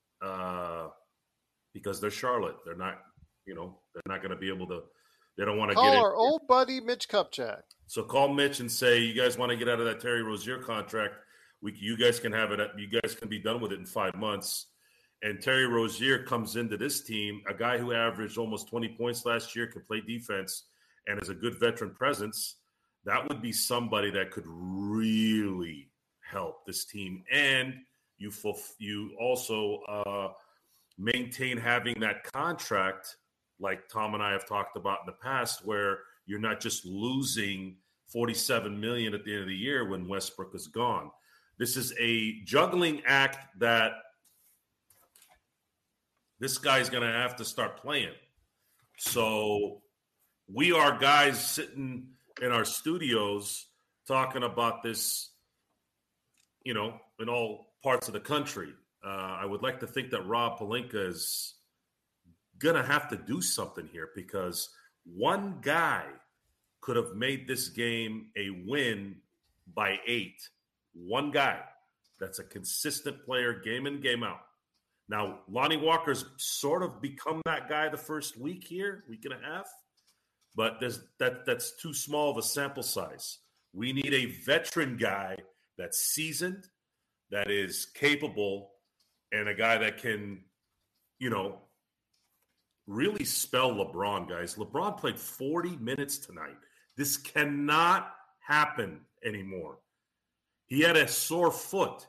uh, because they're Charlotte. They're not, you know, they're not going to be able to, they don't want to call get our old buddy Mitch Kupchak. So call Mitch and say, you guys want to get out of that Terry Rozier contract. We, you guys can have it. You guys can be done with it in five months. And Terry Rozier comes into this team, a guy who averaged almost twenty points last year, can play defense, and is a good veteran presence. That would be somebody that could really help this team. And you fulf- you also uh, maintain having that contract, like Tom and I have talked about in the past, where you're not just losing forty-seven million dollars at the end of the year when Westbrook is gone. This is a juggling act that this guy's going to have to start playing. So we are guys sitting in our studios talking about this, you know, in all parts of the country. Uh, I would like to think that Rob Pelinka is going to have to do something here because one guy could have made this game a win by eight. One guy that's a consistent player game in, game out. Now, Lonnie Walker's sort of become that guy the first week here, week and a half, but there's that that's too small of a sample size. We need a veteran guy that's seasoned, that is capable, and a guy that can, you know, really spell LeBron, guys. LeBron played forty minutes tonight. This cannot happen anymore. He had a sore foot.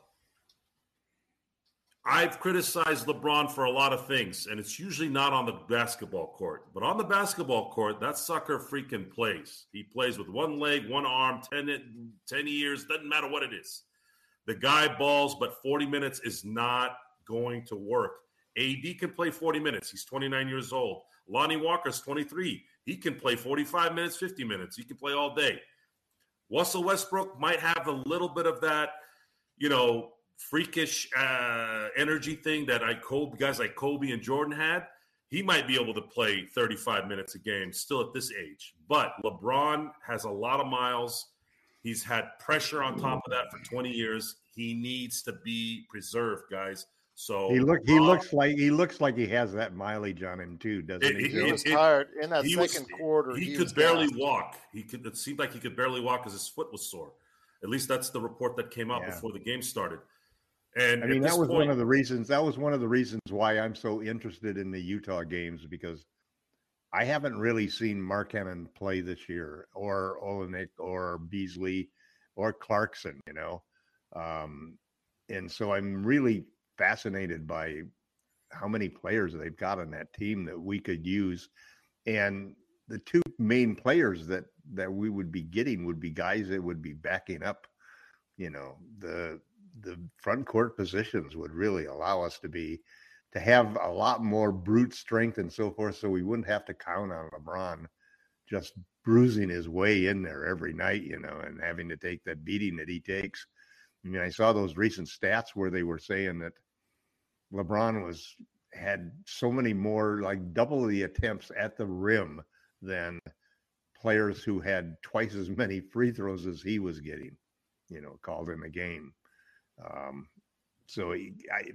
I've criticized LeBron for a lot of things, and it's usually not on the basketball court. But on the basketball court, that sucker freaking plays. He plays with one leg, one arm, ten, ten years, doesn't matter what it is. The guy balls, but forty minutes is not going to work. A D can play forty minutes. He's twenty-nine years old. Lonnie Walker's twenty-three. He can play forty-five minutes, fifty minutes. He can play all day. Russell Westbrook might have a little bit of that, you know, freakish uh, energy thing that I Kobe, guys like Kobe and Jordan had. He might be able to play thirty-five minutes a game still at this age. But LeBron has a lot of miles. He's had pressure on top of that for twenty years. He needs to be preserved, guys. So he look he um, looks like he looks like he has that mileage on him too, doesn't it, he? He was tired in that second was, quarter. He, he could barely gassed. walk. He could. It seemed like he could barely walk because his foot was sore. At least that's the report that came out yeah. before the game started. And I mean, that was point, one of the reasons. That was one of the reasons why I'm so interested in the Utah games, because I haven't really seen Markkanen play this year, or Olenek, or Beasley, or Clarkson. You know, um, and so I'm really fascinated by how many players they've got on that team that we could use. And the two main players that, that we would be getting would be guys that would be backing up, you know, the, the front court positions would really allow us to be, to have a lot more brute strength and so forth. So we wouldn't have to count on LeBron just bruising his way in there every night, you know, and having to take that beating that he takes. I mean, I saw those recent stats where they were saying that LeBron was had so many more, like double the attempts at the rim than players who had twice as many free throws as he was getting, you know, called in the game. Um, so he, I,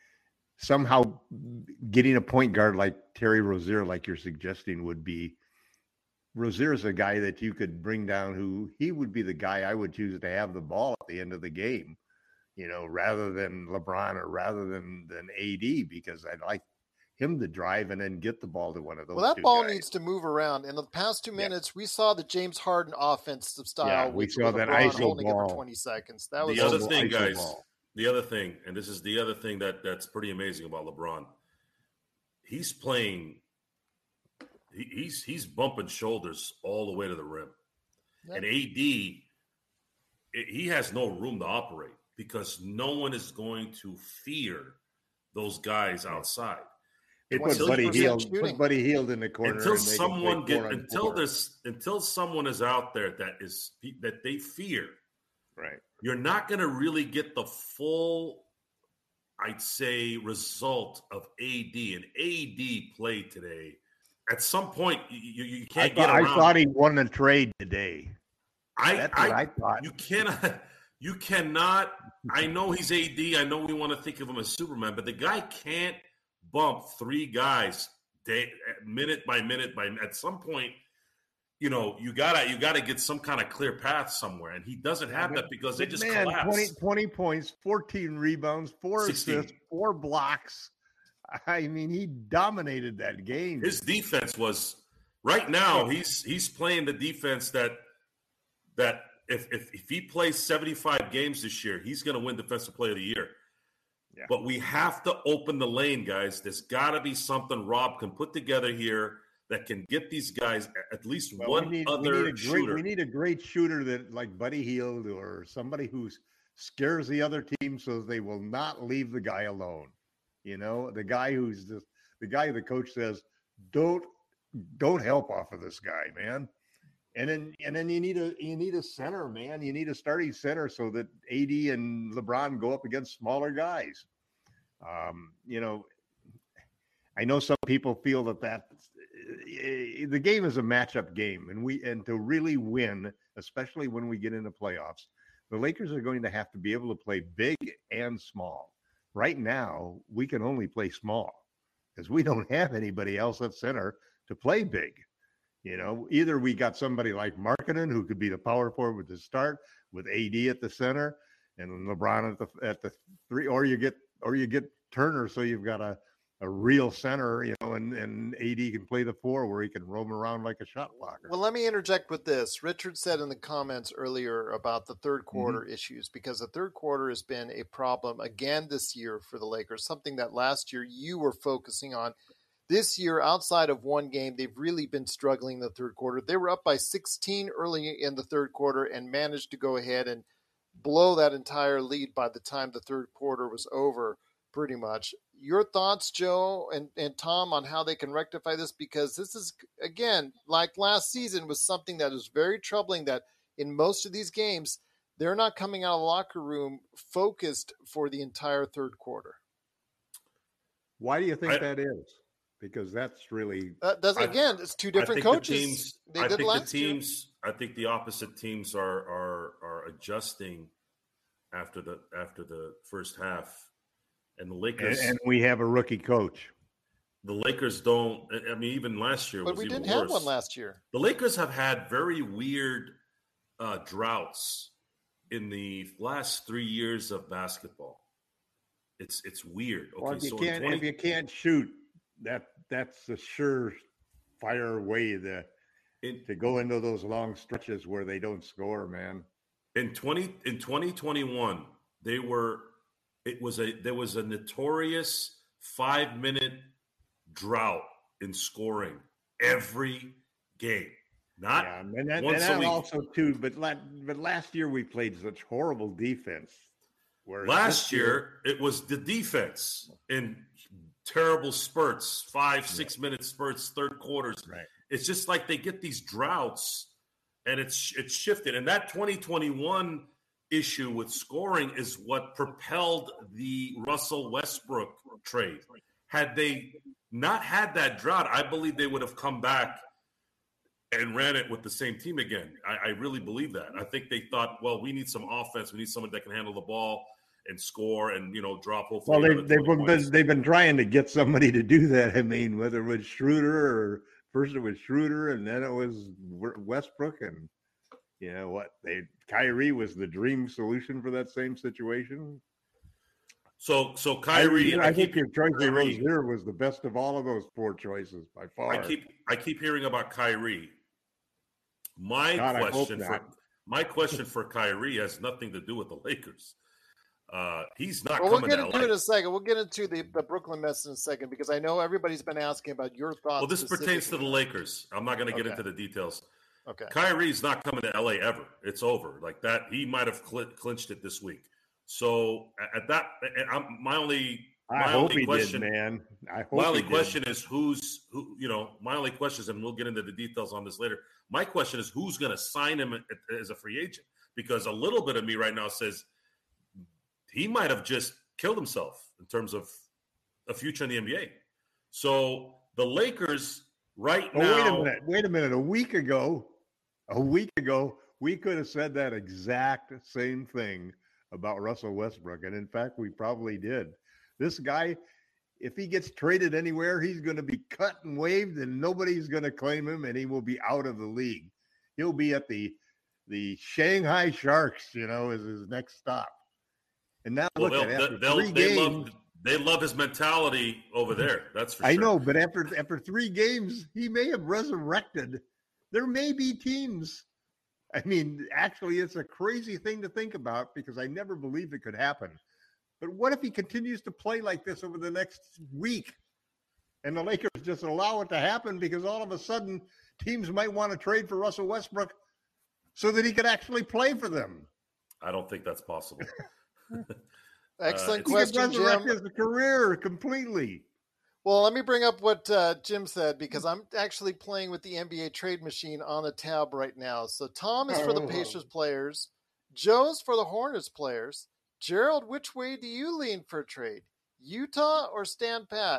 somehow getting a point guard like Terry Rozier, like you're suggesting, would be Rozier is a guy that you could bring down, who he would be the guy I would choose to have the ball at the end of the game, you know, rather than LeBron or rather than, than A D, because I'd like him to drive and then get the ball to one of those. Well, that two ball guys. needs to move around. In the past two minutes, yeah. we saw the James Harden offensive style. Yeah, we with, saw with that LeBron I S O holding ball. it for twenty seconds. That was the other thing, I S O guys. Ball. The other thing, and this is the other thing that, that's pretty amazing about LeBron. He's playing. He, he's he's bumping shoulders all the way to the rim, yeah. and A D, it, he has no room to operate because no one is going to fear those guys outside. It put Buddy Hield, put Buddy Hield in the corner until someone get until there's until someone is out there that is that they fear. Right. You're not going to really get the full, I'd say, result of A D. And A D played today. At some point, you, you can't I get thought, around. I thought he won the trade today. I, That's I, what I thought. You cannot. You cannot. I know he's A D. I know we want to think of him as Superman, but the guy can't bump three guys day, minute by minute by. At some point, you know, you gotta you gotta get some kind of clear path somewhere, and he doesn't have that because they just man, collapse. twenty, twenty points, fourteen rebounds, four sixteen assists, four blocks. I mean, he dominated that game. His defense was right now. He's he's playing the defense that that if if, if he plays seventy-five games this year, he's going to win Defensive Player of the Year. Yeah. But we have to open the lane, guys. There's got to be something Rob can put together here that can get these guys at least well, one we need, other we need a great, shooter. We need a great shooter that like Buddy Hield or somebody who scares the other team so they will not leave the guy alone. You know, the guy who's the, the guy the coach says, don't don't help off of this guy, man. And then and then you need a you need a center, man. You need a starting center so that A D and LeBron go up against smaller guys. Um, you know, I know some people feel that that the game is a matchup game, and we and to really win, especially when we get into playoffs, the Lakers are going to have to be able to play big and small. Right now, we can only play small because we don't have anybody else at center to play big. You know, either we got somebody like Markkanen who could be the power forward to start with A D at the center and LeBron at the at the three, or you get or you get Turner, so you've got a, a real center, you know, and, and A D can play the four where he can roam around like a shot blocker. Well, let me interject with this. Richard said in the comments earlier about the third quarter mm-hmm. issues, because the third quarter has been a problem again this year for the Lakers, something that last year you were focusing on. This year, outside of one game, they've really been struggling in the third quarter. They were up by sixteen early in the third quarter and managed to go ahead and blow that entire lead by the time the third quarter was over, pretty much. Your thoughts, Joe and, and Tom, on how they can rectify this? Because this is, again, like last season, was something that was very troubling, that in most of these games, they're not coming out of the locker room focused for the entire third quarter. Why do you think I, that is? Because that's really that does again. I, it's two different coaches. The teams, they I did think last the teams. Year. I think the opposite teams are are are adjusting after the after the first half, and the Lakers. And, and we have a rookie coach. The Lakers don't. I mean, even last year but was we even didn't worse. have one last year. The Lakers have had very weird uh, droughts in the last three years of basketball. It's it's weird. Okay, well, if you so can't twenty if you can't shoot. That that's a surefire way to in, to go into those long stretches where they don't score, man. In twenty in twenty twenty-one, they were it was a there was a notorious five minute drought in scoring every game. Not yeah, and that, once and that a week. Also too, but la- but last year we played such horrible defense. Where last year, year it was the defense in terrible spurts, five, six yeah. minute spurts, third quarters. Right. It's just like they get these droughts, and it's it's shifted. And that twenty twenty-one issue with scoring is what propelled the Russell Westbrook trade. Had they not had that drought, I believe they would have come back and ran it with the same team again. I, I really believe that. I think they thought, well, we need some offense. We need someone that can handle the ball and score and, you know, drop hopefully. Well, they, they've been, they've been trying to get somebody to do that. I mean, whether it was Schroeder or first it was Schroeder and then it was Westbrook, and you know what, they Kyrie was the dream solution for that same situation. So, so Kyrie, I, I, I think keep, your choice of Kyrie, Rozier was the best of all of those four choices by far. I keep, I keep hearing about Kyrie. My God, question for my question for Kyrie has nothing to do with the Lakers. Uh, he's not well, coming we'll get to into L A. it in a second. We'll get into the, the Brooklyn Nets in a second, because I know everybody's been asking about your thoughts. Well, this pertains to the Lakers. I'm not going to get okay. into the details. Okay. Kyrie's not coming to L A ever. It's over. Like that, he might have cl- clinched it this week. So at that, I'm, my only, my I only hope he question, did, man. I hope my only he question did. is who's, who, you know, my only question is, and we'll get into the details on this later. My question is who's going to sign him as a free agent? Because a little bit of me right now says he might have just killed himself in terms of a future in the N B A. So the Lakers right oh, now. Wait a minute. Wait a minute. A week ago, a week ago, we could have said that exact same thing about Russell Westbrook. And in fact, we probably did. This guy, if he gets traded anywhere, he's going to be cut and waived and nobody's going to claim him, and he will be out of the league. He'll be at the the Shanghai Sharks, you know, as his next stop. And now well, look at after they'll, three they games, love they love his mentality over there. That's for I sure. know, but after after three games, he may have resurrected. There may be teams. I mean, actually, it's a crazy thing to think about because I never believed it could happen. But what if he continues to play like this over the next week, and the Lakers just allow it to happen because all of a sudden teams might want to trade for Russell Westbrook so that he could actually play for them? I don't think that's possible. Excellent uh, question, he could resurrect Jim. his career completely. Well, let me bring up what uh, Jim said, because I'm actually playing with the N B A trade machine on the tab right now. So Tom is for the Pacers players. Joe's for the Hornets players. Gerald, which way do you lean for a trade? Utah or stand pat?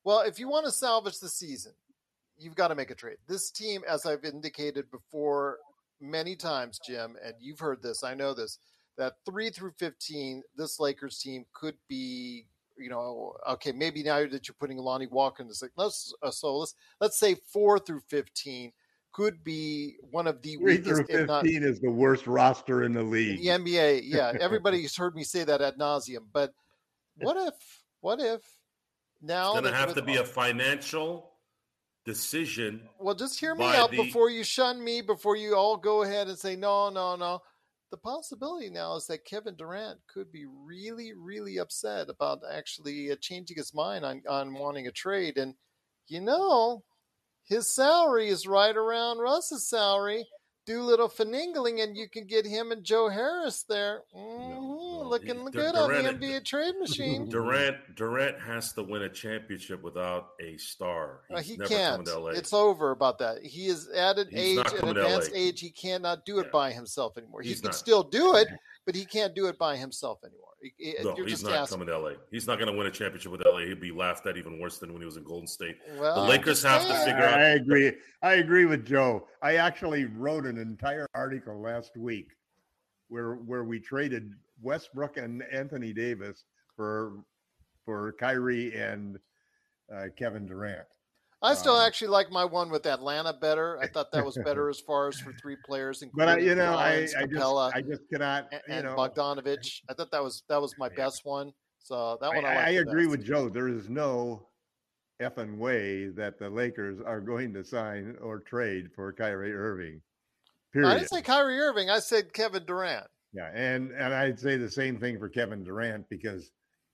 Well, if you want to salvage the season, you've got to make a trade. This team, as I've indicated before many times, Jim, and you've heard this, I know this, that three through fifteen, this Lakers team could be, you know, okay, maybe now that you're putting Lonnie Walker in this, like, let's, uh, so let's, let's say four through fifteen could be one of the Three weakest, through fifteen if not, is the worst roster in the league. the N B A. Yeah, everybody's heard me say that ad nauseum. But what if, what if now It's going to that have with to be all- a financial decision. Well, just hear me by out the- before you shun me, before you all go ahead and say, no, no, no. The possibility now is that Kevin Durant could be really, really upset about actually uh, changing his mind on, on wanting a trade. And, you know, his salary is right around Russ's salary. Do a little finagling, and you can get him and Joe Harris there. Mm-hmm. No, no. Looking He- good Durant- on the N B A trade machine. Durant Durant has to win a championship without a star. Uh, He's he never can't. coming to L A. It's over about that. He is at an He's age, not an coming to L A. advanced age. He cannot do it Yeah. by himself anymore. He He's can not. still do it, but he can't do it by himself anymore. He- he- No, You're he's just not asking. coming to L A. He's not going to win a championship with L A. He'd be laughed at even worse than when he was in Golden State. Well, The I'm Lakers just have to saying. figure out. I agree. I agree with Joe. I actually wrote an entire article last week where where we traded Westbrook and Anthony Davis for for Kyrie and uh, Kevin Durant. I still Um, actually like my one with Atlanta better. I thought that was better as far as for three players, But I, including you know, I, Collins, I just Capella, I just cannot. and, You and know, Bogdanovich. I thought that was that was my Yeah. best one. So that I, one I, I liked the agree best. with Joe. There is no effing way that the Lakers are going to sign or trade for Kyrie Irving. I Period. didn't say Kyrie Irving. I said Kevin Durant. Yeah, and and I'd say the same thing for Kevin Durant because,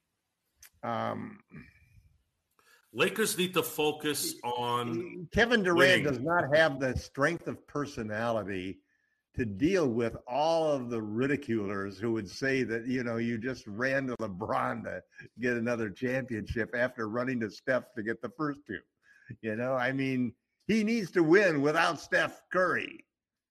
um, Lakers need to focus on. Kevin Durant winning. does not have the strength of personality to deal with all of the ridiculers who would say that, you know, you just ran to LeBron to get another championship after running to Steph to get the first two. You know, I mean, he needs to win without Steph Curry.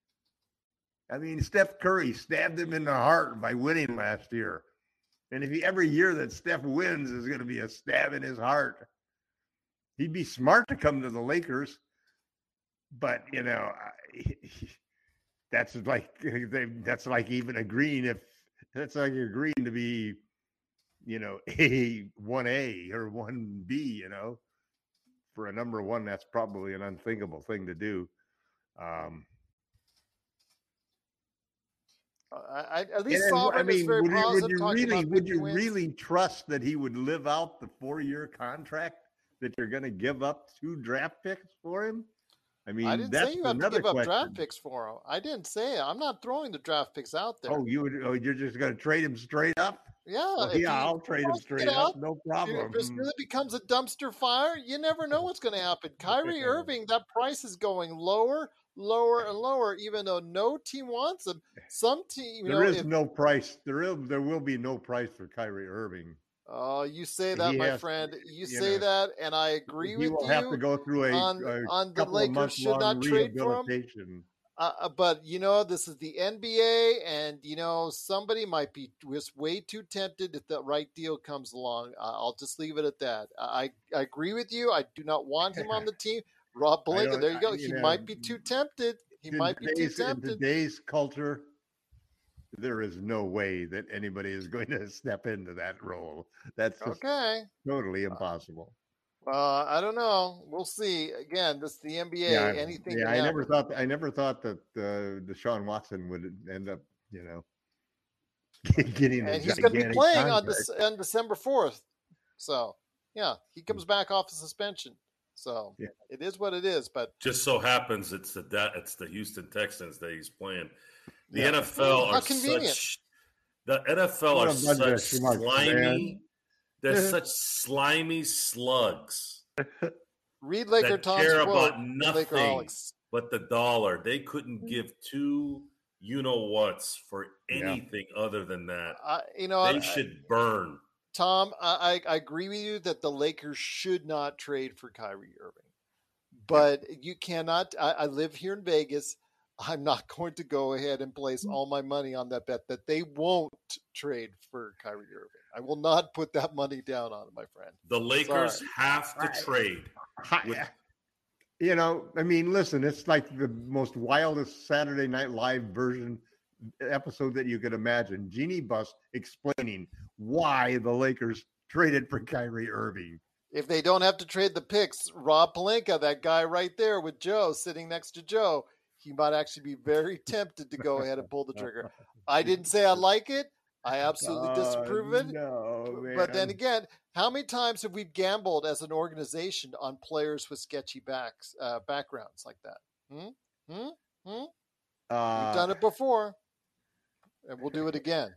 I mean, Steph Curry stabbed him in the heart by winning last year. And if he, every year that Steph wins is going to be a stab in his heart, he'd be smart to come to the Lakers. But, you know, I- that's like that's like even agreeing if that's like agreeing to be, you know, a one A or one B, you know, for a number one. That's probably an unthinkable thing to do. Um, I, I, at least and then, Sovereign I mean, is very would you, positive. would you talking really about would fifty you wins. really trust that he would live out the four-year contract that you're going to give up two draft picks for him? I mean, I didn't that's say you have to another give up question. draft picks for him. I didn't say it. I'm not throwing the draft picks out there. Oh, you would, oh, you're just going to trade him straight up? yeah, Well, if yeah, he- I'll trade him wants to straight get up, out, no If problem. it really becomes a dumpster fire, you never know what's going to happen. Kyrie Irving, that price is going lower, lower, and lower, even though no team wants him. Some team, you There know, is if, no price. There is, there will be no price for Kyrie Irving. oh, you say that, He my has- friend. You you say know, that, and I agree he with will you. have to go through a, on- a on the couple Lakers of months should long not trade for him. rehabilitation. Uh, uh, but you know, this is the N B A, and you know, somebody might be just way too tempted if the right deal comes along. Uh, I'll just leave it at that. I, I agree with you. I do not want him on the team. Rob I Pelinka, don't- there you go. I- you He know, might be too tempted. He In might be too today's- in tempted. today's culture, there is no way that anybody is going to step into that role. That's just Okay. totally impossible. Uh, I don't know. We'll see. Again, this is the N B A. Yeah, Anything yeah. can I happen. never thought. I never thought that uh, Deshaun Watson would end up, you know, getting. a And he's going to be gigantic playing on, contract. Dec- on December fourth. So, yeah, he comes back off the suspension. So, Yeah. it is what it is. But Just so happens it's the da- it's the Houston Texans that he's playing. The Yeah. N F L How are convenient. such. The N F L What are a bunch of such schmucks, slimy. man. They're such slimy slugs read Laker that Tom's care quote. about nothing Lakerholics. but the dollar. They couldn't give two you know whats for Yeah. anything other than that. I, you know, They I- should burn. Tom, I, I I agree with you that the Lakers should not trade for Kyrie Irving, but you cannot. I, I live here in Vegas. I'm not going to go ahead and place all my money on that bet that they won't trade for Kyrie Irving. I will not put that money down on it, my friend. The Lakers Sorry. have to trade. With, you know, I mean, listen, it's like the most wildest Saturday Night Live version episode that you could imagine. Jeannie Buss explaining why the Lakers traded for Kyrie Irving. If they don't have to trade the picks, Rob Pelinka, that guy right there with Joe sitting next to Joe, he might actually be very tempted to go ahead and pull the trigger. I didn't say I like it. I absolutely disapprove of it. No, man. But then again, how many times have we gambled as an organization on players with sketchy backs, uh, backgrounds like that? Hmm? Hmm? Hmm? Uh, We've done it before, and we'll do it again.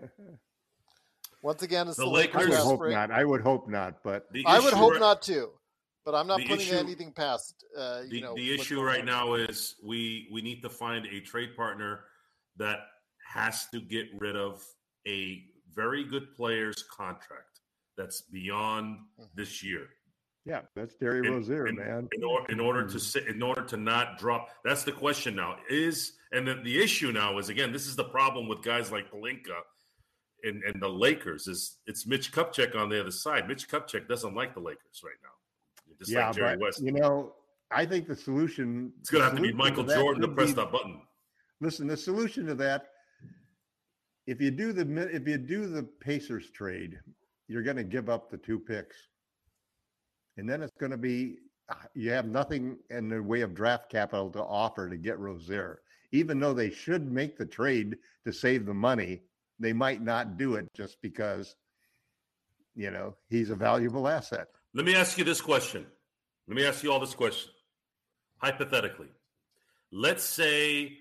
Once again, it's The the, Lakers- I would Lakers. hope Spring. not. I would hope not. But the I would issue hope right- not too, but I'm not the putting issue- anything past. Uh, you The, know, the what's issue going right on. now is we we need to find a trade partner that has to get rid of a very good player's contract that's beyond this year. yeah, that's Terry In- Rozier, in, man. In, or, in order to sit, in order to not drop, that's the question now. Is and the, the issue now is again, this is the problem with guys like Pelinka and, and the Lakers is it's Mitch Kupchak on the other side. Mitch Kupchak doesn't like the Lakers right now, just yeah, like Jerry but West. you know, I think the solution. It's going to the have to be solution Michael that Jordan to could press be- that button. Listen, the solution to that, if you do the if you do the Pacers trade, you're going to give up the two picks, and then it's going to be you have nothing in the way of draft capital to offer to get Rozier. Even though they should make the trade to save the money, they might not do it just because, you know, he's a valuable asset. Let me ask you this question. Let me ask you all this question. Hypothetically, let's say,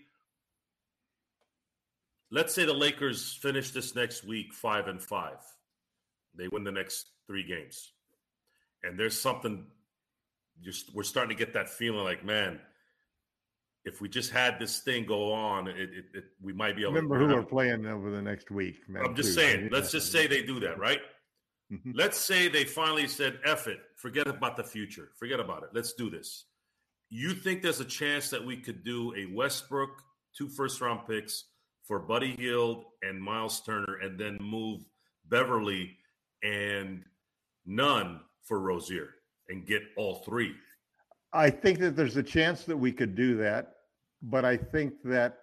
let's say the Lakers finish this next week five and five. They win the next three games, and there's something. Just we're starting to get that feeling like, man, if we just had this thing go on, it, it, it we might be able. Remember to who we're playing over the next week, man. I'm just too. saying. Yeah. Let's just say they do that, right? Mhm. Let's say they finally said, F it, forget about the future. Forget about it. Let's do this. You think there's a chance that we could do a Westbrook, two first-round picks for Buddy Hield and Miles Turner, and then move Beverly and none for Rozier and get all three? I think that there's a chance that we could do that, but I think that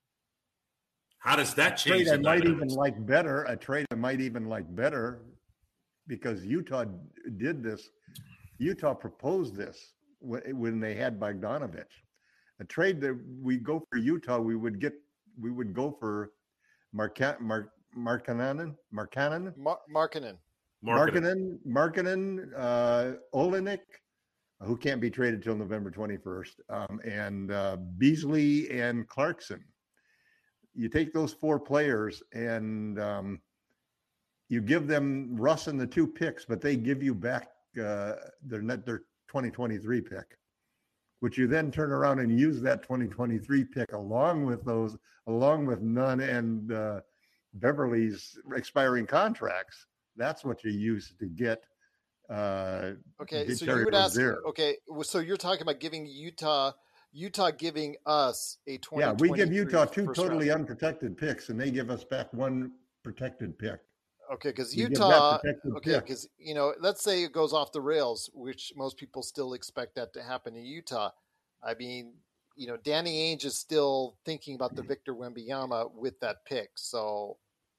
How does that trade change I the might even dynamics? like better. A trade I might even like better because Utah did this. Utah proposed this wh- when they had Bogdanovich. A trade that we go for Utah, we would get, we would go for Marka, Mark, Markkanen, Markkanen, Mar- Markkanen. Marketing. Markkanen, Markkanen, uh, Olenek, who can't be traded till November twenty-first, um, and uh, Beasley and Clarkson. You take those four players and um, you give them Russ and the two picks, but they give you back uh, their net their twenty twenty-three pick, which you then turn around and use that twenty twenty-three pick along with those, along with Nunn and uh, Beverly's expiring contracts. That's what you use to get. Uh, Okay, get so Terry you would ask. Rozier. Okay, well, so you're talking about giving Utah, Utah giving us a twenty. Yeah, we give Utah two totally unprotected picks, and they give us back one protected pick. Okay, because We give that Utah. protected Okay, pick. because you know, let's say it goes off the rails, which most people still expect that to happen in Utah. I mean, you know, Danny Ainge is still thinking about the Victor Wembanyama with that pick. So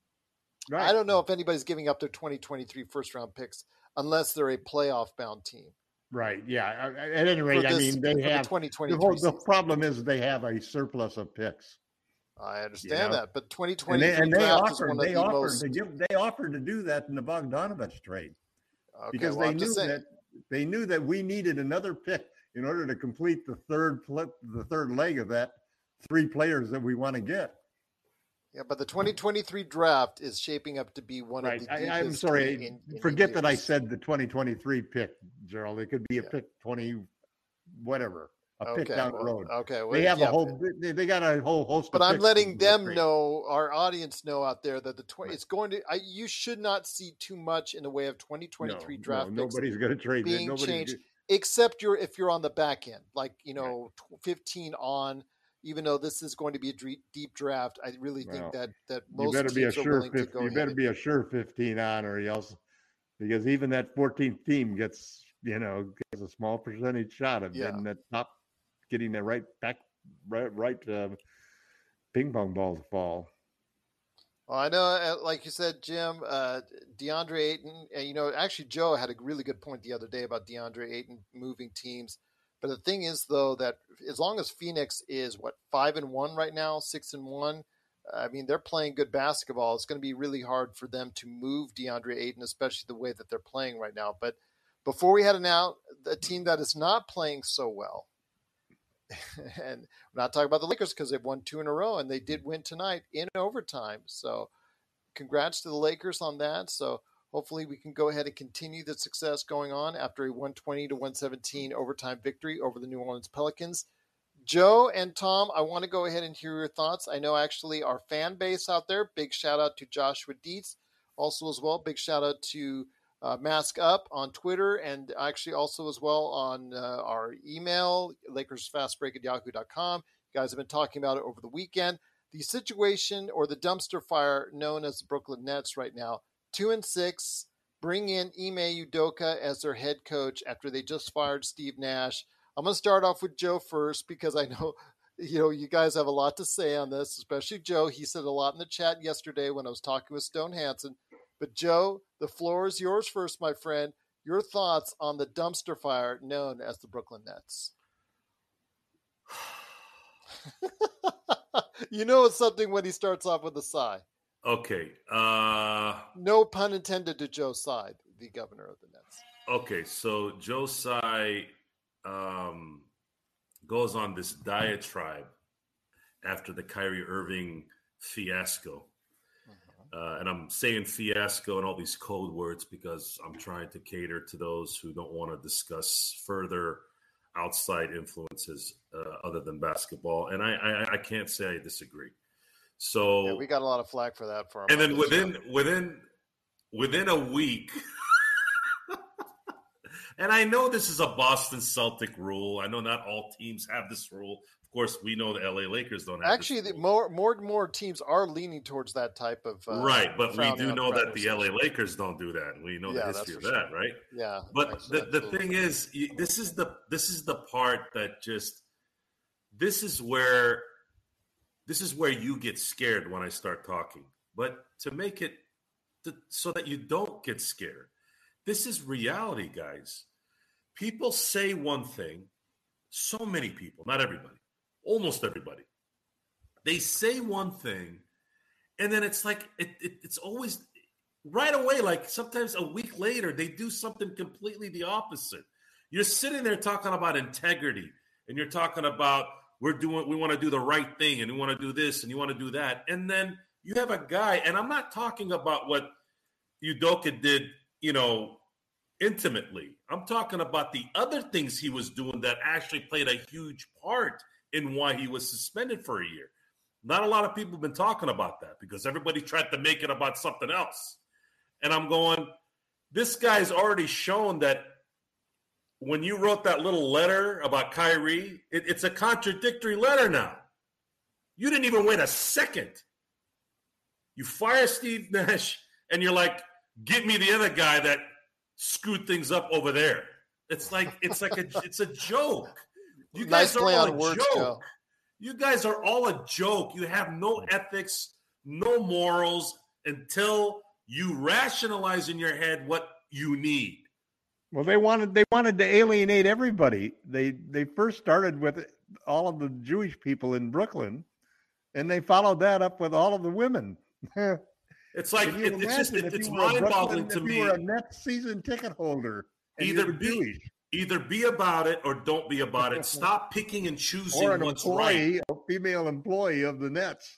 I don't know if anybody's giving up their twenty twenty-three first round picks unless they're a playoff bound team. Right. Yeah. At any rate, For I this- mean, they for the have twenty the, twenty-three whole, the season. problem is they have a surplus of picks, I understand know? that, but twenty and twenty-three they, and they draft is offered one of they the offered most. to give they offered to do that in the Bogdanovich trade Okay, because well, they I'm knew just saying. that they knew that we needed another pick in order to complete the third pl- the third leg of that three players that we want to get. Yeah, but the twenty twenty-three draft is shaping up to be one Right. of the I, deepest. I'm sorry. in- in Forget that I years. said the twenty twenty-three pick, Gerald. It could be a Yeah. pick twenty, whatever, a pick Okay, down the well, road. Okay, well, They have yeah, a whole. They, they got a whole host. But of I'm picks letting in that them trade. know, our audience know out there, that the twenty Right. it's going to. I, you should not see too much in the way of twenty twenty-three No, draft no, picks nobody's going to trade. that. being Nobody's changed, go- except you're if you're on the back end, like you know, tw- fifteen on. even though this is going to be a d- deep draft, I really think Well, that that you most better be a teams are sure willing to fifty, go you ahead. better and- be a sure fifteen on, or else, because even that fourteenth team gets, you know, gets a small percentage shot of Yeah. getting that top, getting the right back, right, right uh, ping pong ball to fall. Well, I know, uh, like you said, Jim, uh, DeAndre Ayton, uh, you know, actually Joe had a really good point the other day about DeAndre Ayton moving teams. But the thing is, though, that as long as Phoenix is, what, five and one right now, six and one, I mean, they're playing good basketball. It's going to be really hard for them to move DeAndre Ayton, especially the way that they're playing right now. But before we head out, a team that is not playing so well, and we're not talking about the Lakers because they've won two in a row, and they did win tonight in overtime. So congrats to the Lakers on that. So hopefully we can go ahead and continue the success going on after a one twenty to one seventeen overtime victory over the New Orleans Pelicans. Joe and Tom, I want to go ahead and hear your thoughts. I know actually our fan base out there, big shout out to Joshua Dietz also as well. Big shout out to Uh, Mask Up on Twitter, and actually also as well on uh, our email, LakersFastBreak at yahoo dot com. You guys have been talking about it over the weekend. The situation or the dumpster fire known as the Brooklyn Nets right now, two and six, bring in Ime Udoka as their head coach after they just fired Steve Nash. I'm going to start off with Joe first because I know you know you guys have a lot to say on this, especially Joe. He said a lot in the chat yesterday when I was talking with Stone Hansen. But Joe, the floor is yours first, my friend. Your thoughts on the dumpster fire known as the Brooklyn Nets. You know it's something when he starts off with a sigh. Okay. Uh, no pun intended to Joe Tsai, the governor of the Nets. Okay, so Joe Tsai um, goes on this diatribe after the Kyrie Irving fiasco. Uh, and I'm saying fiasco and all these code words because I'm trying to cater to those who don't want to discuss further outside influences uh, other than basketball. And I, I, I can't say I disagree. So yeah, we got a lot of flack for that. For our and then within show. within within a week, and I know this is a Boston Celtic rule. I know not all teams have this rule. Of course, we know the L A Lakers don't have Actually, this the, rule. more more and more teams are leaning towards that type of uh, right, but we do know that the L A association. Lakers don't do that. We know Yeah, the history of that's that, for sure. right? Yeah, But actually, the, the absolutely. thing is, you- this is the this is the part that just this is where this is where you get scared when I start talking. But to make it to, so that you don't get scared, this is reality, guys. People say one thing. So many people, not everybody, almost everybody. They say one thing, and then it's like it, it, it's always right away. Like sometimes a week later, they do something completely the opposite. You're sitting there talking about integrity, and you're talking about we're doing, we want to do the right thing, and we want to do this, and you want to do that, and then you have a guy, and I'm not talking about what Udoka did, you know, intimately. I'm talking about the other things he was doing that actually played a huge part in why he was suspended for a year. Not a lot of people have been talking about that because everybody tried to make it about something else. And I'm going, this guy's already shown that when you wrote that little letter about Kyrie, it, it's a contradictory letter now. You didn't even wait a second. You fire Steve Nash, and you're like, get me the other guy that screwed things up over there. It's like it's like a it's a joke. You Nice guys are play all on a words, joke. Joe. You guys are all a joke. You have no ethics, no morals until you rationalize in your head what you need. Well, they wanted they wanted to alienate everybody. They they first started with all of the Jewish people in Brooklyn, and they followed that up with all of the women. It's like Can you it, it's just imagine it, if it's you were a mind-boggling Brooklyn- to if me. you were a Nets season ticket holder, and you Either were be Jewish, either be about it or don't be about it. Stop picking and choosing or an what's right. employee, a female employee of the Nets.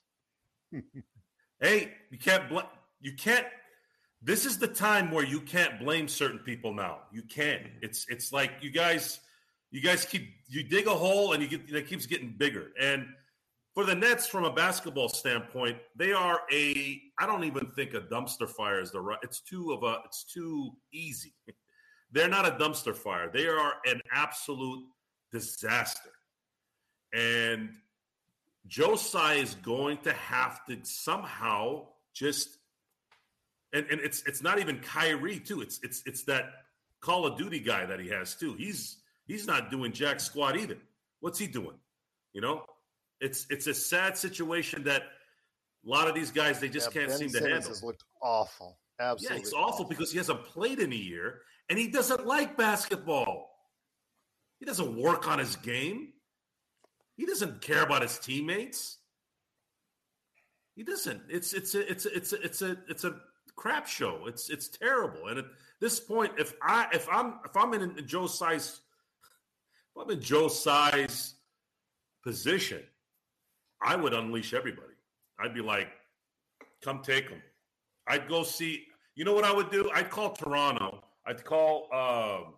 Hey, you can't bl- you can't. This is the time where you can't blame certain people now. You can't. It's it's like you guys you guys keep you dig a hole and you get it keeps getting bigger. And for the Nets, from a basketball standpoint, they are a I don't even think a dumpster fire is the right. It's too of a it's too easy. They're not a dumpster fire. They are an absolute disaster. And Joe Tsai is going to have to somehow just and, and it's it's not even Kyrie too. It's it's it's that Call of Duty guy that he has too. He's he's not doing jack squat either. What's he doing? You know, it's it's a sad situation that a lot of these guys they just yeah, can't Ben seem to Simmons handle. Has looked awful. Absolutely, yeah, it's awful, awful because he hasn't played in a year and he doesn't like basketball. He doesn't work on his game. He doesn't care about his teammates. He doesn't. It's it's a, it's a, it's a, it's a it's a crap show. It's it's terrible. And at this point, if I if I'm if I'm in Joe Tsai's if I'm in Joe Tsai's position, I would unleash everybody. I'd be like, come take them. I'd go see. You know what I would do? I'd call Toronto. I'd call. Um,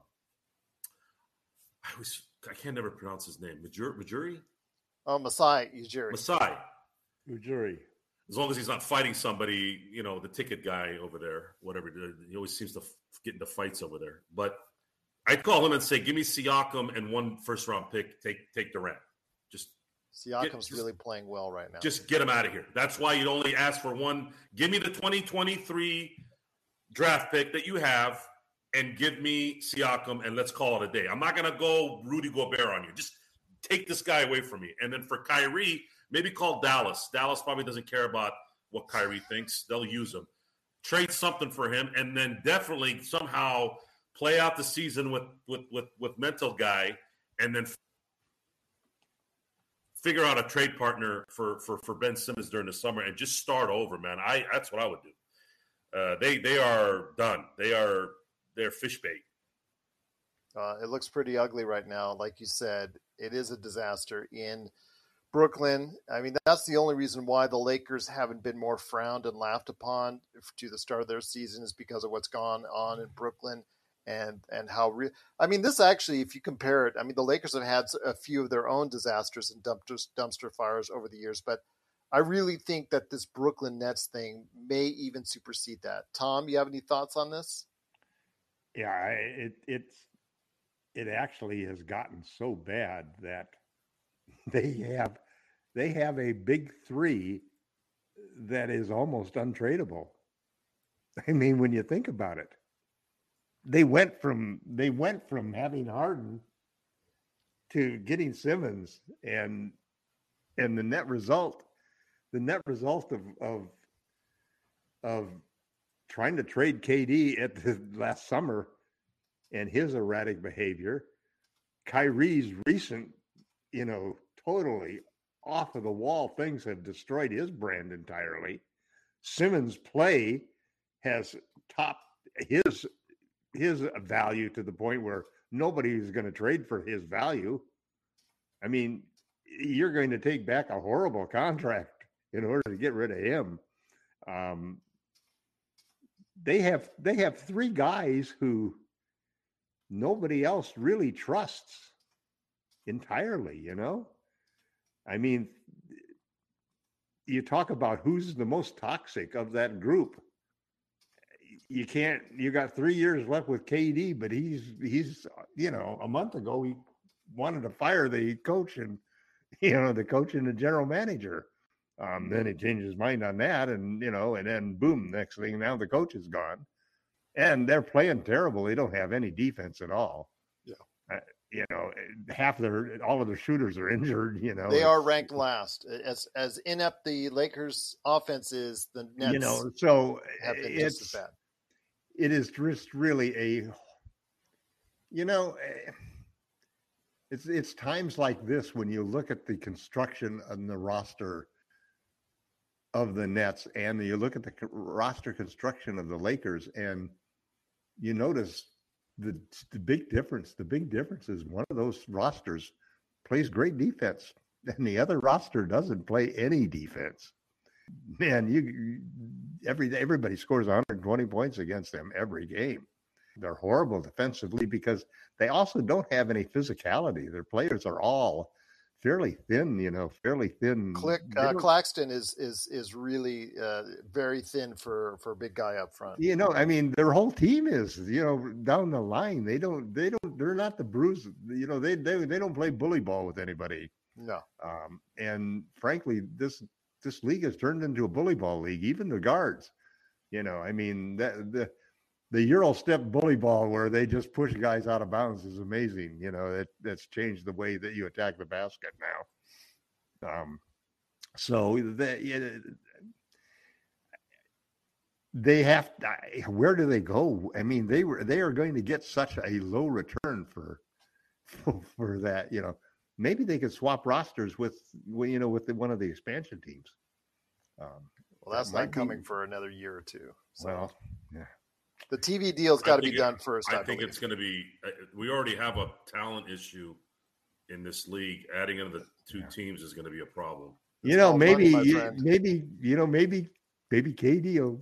I was. I can't never pronounce his name. Majuri? Majuri? Oh, Masai Ujiri. Masai. Ujiri. As long as he's not fighting somebody, you know, the ticket guy over there, whatever. He always seems to get into fights over there. But I'd call him and say, give me Siakam and one first-round pick. Take take Durant. Just Siakam's get, just, really playing well right now. Just get him out of here. That's why you only ask for one. Give me the twenty twenty-three draft pick that you have and give me Siakam, and let's call it a day. I'm not going to go Rudy Gobert on you. Just take this guy away from me. And then for Kyrie, maybe call Dallas. Dallas probably doesn't care about what Kyrie thinks. They'll use him. Trade something for him, and then definitely somehow play out the season with with with, with mental guy, and then figure out a trade partner for, for, for Ben Simmons during the summer and just start over, man. I that's what I would do. Uh, they they are done. They are they're fish bait. Uh, it looks pretty ugly right now. Like you said, it is a disaster in Brooklyn. I mean, that's the only reason why the Lakers haven't been more frowned and laughed upon to the start of their season is because of what's gone on in Brooklyn and and how real. I mean, this actually, if you compare it, I mean, the Lakers have had a few of their own disasters and dumpster, dumpster fires over the years, but I really think that this Brooklyn Nets thing may even supersede that. Tom, you have any thoughts on this? Yeah, it it's it actually has gotten so bad that they have they have a big three that is almost untradeable. I mean, when you think about it, they went from they went from having Harden to getting Simmons, and and the net result, the net result of of of trying to trade K D at the last summer and his erratic behavior, Kyrie's recent, you know, totally off of the wall things have destroyed his brand entirely. Simmons' play has topped his his value to the point where nobody is going to trade for his value. I mean, you're going to take back a horrible contract in order to get rid of him. Um, they have they have three guys who nobody else really trusts entirely, you know? I mean, you talk about who's the most toxic of that group. You can't, you got three years left with K D, but he's, he's, you know, a month ago, he wanted to fire the coach and, you know, the coach and the general manager. Um, then he changed his mind on that, and, you know, and then boom, next thing, now the coach is gone. And they're playing terrible. They don't have any defense at all. Yeah. Uh, you know, half their, all of their shooters are injured, you know. They are ranked last. As as inept the Lakers offense is, the Nets you know, so have been it's, just as bad. It is just really a, you know, it's, it's times like this when you look at the construction and the roster of the Nets and you look at the roster construction of the Lakers and you notice the the big difference. The big difference is one of those rosters plays great defense and the other roster doesn't play any defense. Man, you every everybody scores one hundred twenty points against them every game. They're horrible defensively because they also don't have any physicality. Their players are all fairly thin, you know, fairly thin. Click, uh, Claxton is is is really uh, very thin for for a big guy up front. You know, I mean, their whole team is, you know, down the line. They don't, they don't, they're not the bruise. You know, they they they don't play bully ball with anybody. No. Um, and frankly, this this league has turned into a bully ball league. Even the guards, you know, I mean, that, the the Euro step bully ball where they just push guys out of bounds is amazing. You know, that that's changed the way that you attack the basket now. Um, so the, yeah, they have. Where do they go? I mean, they were they are going to get such a low return for for, for that. You know, maybe they could swap rosters with you know with the, one of the expansion teams. Um, well, that's that not coming be, for another year or two. So. Well, yeah. The T V deal's got to be it, done first. I, I think believe. it's going to be. We already have a talent issue in this league. Adding in the two yeah. teams is going to be a problem. You know, maybe, money, maybe you know, maybe, maybe K D will.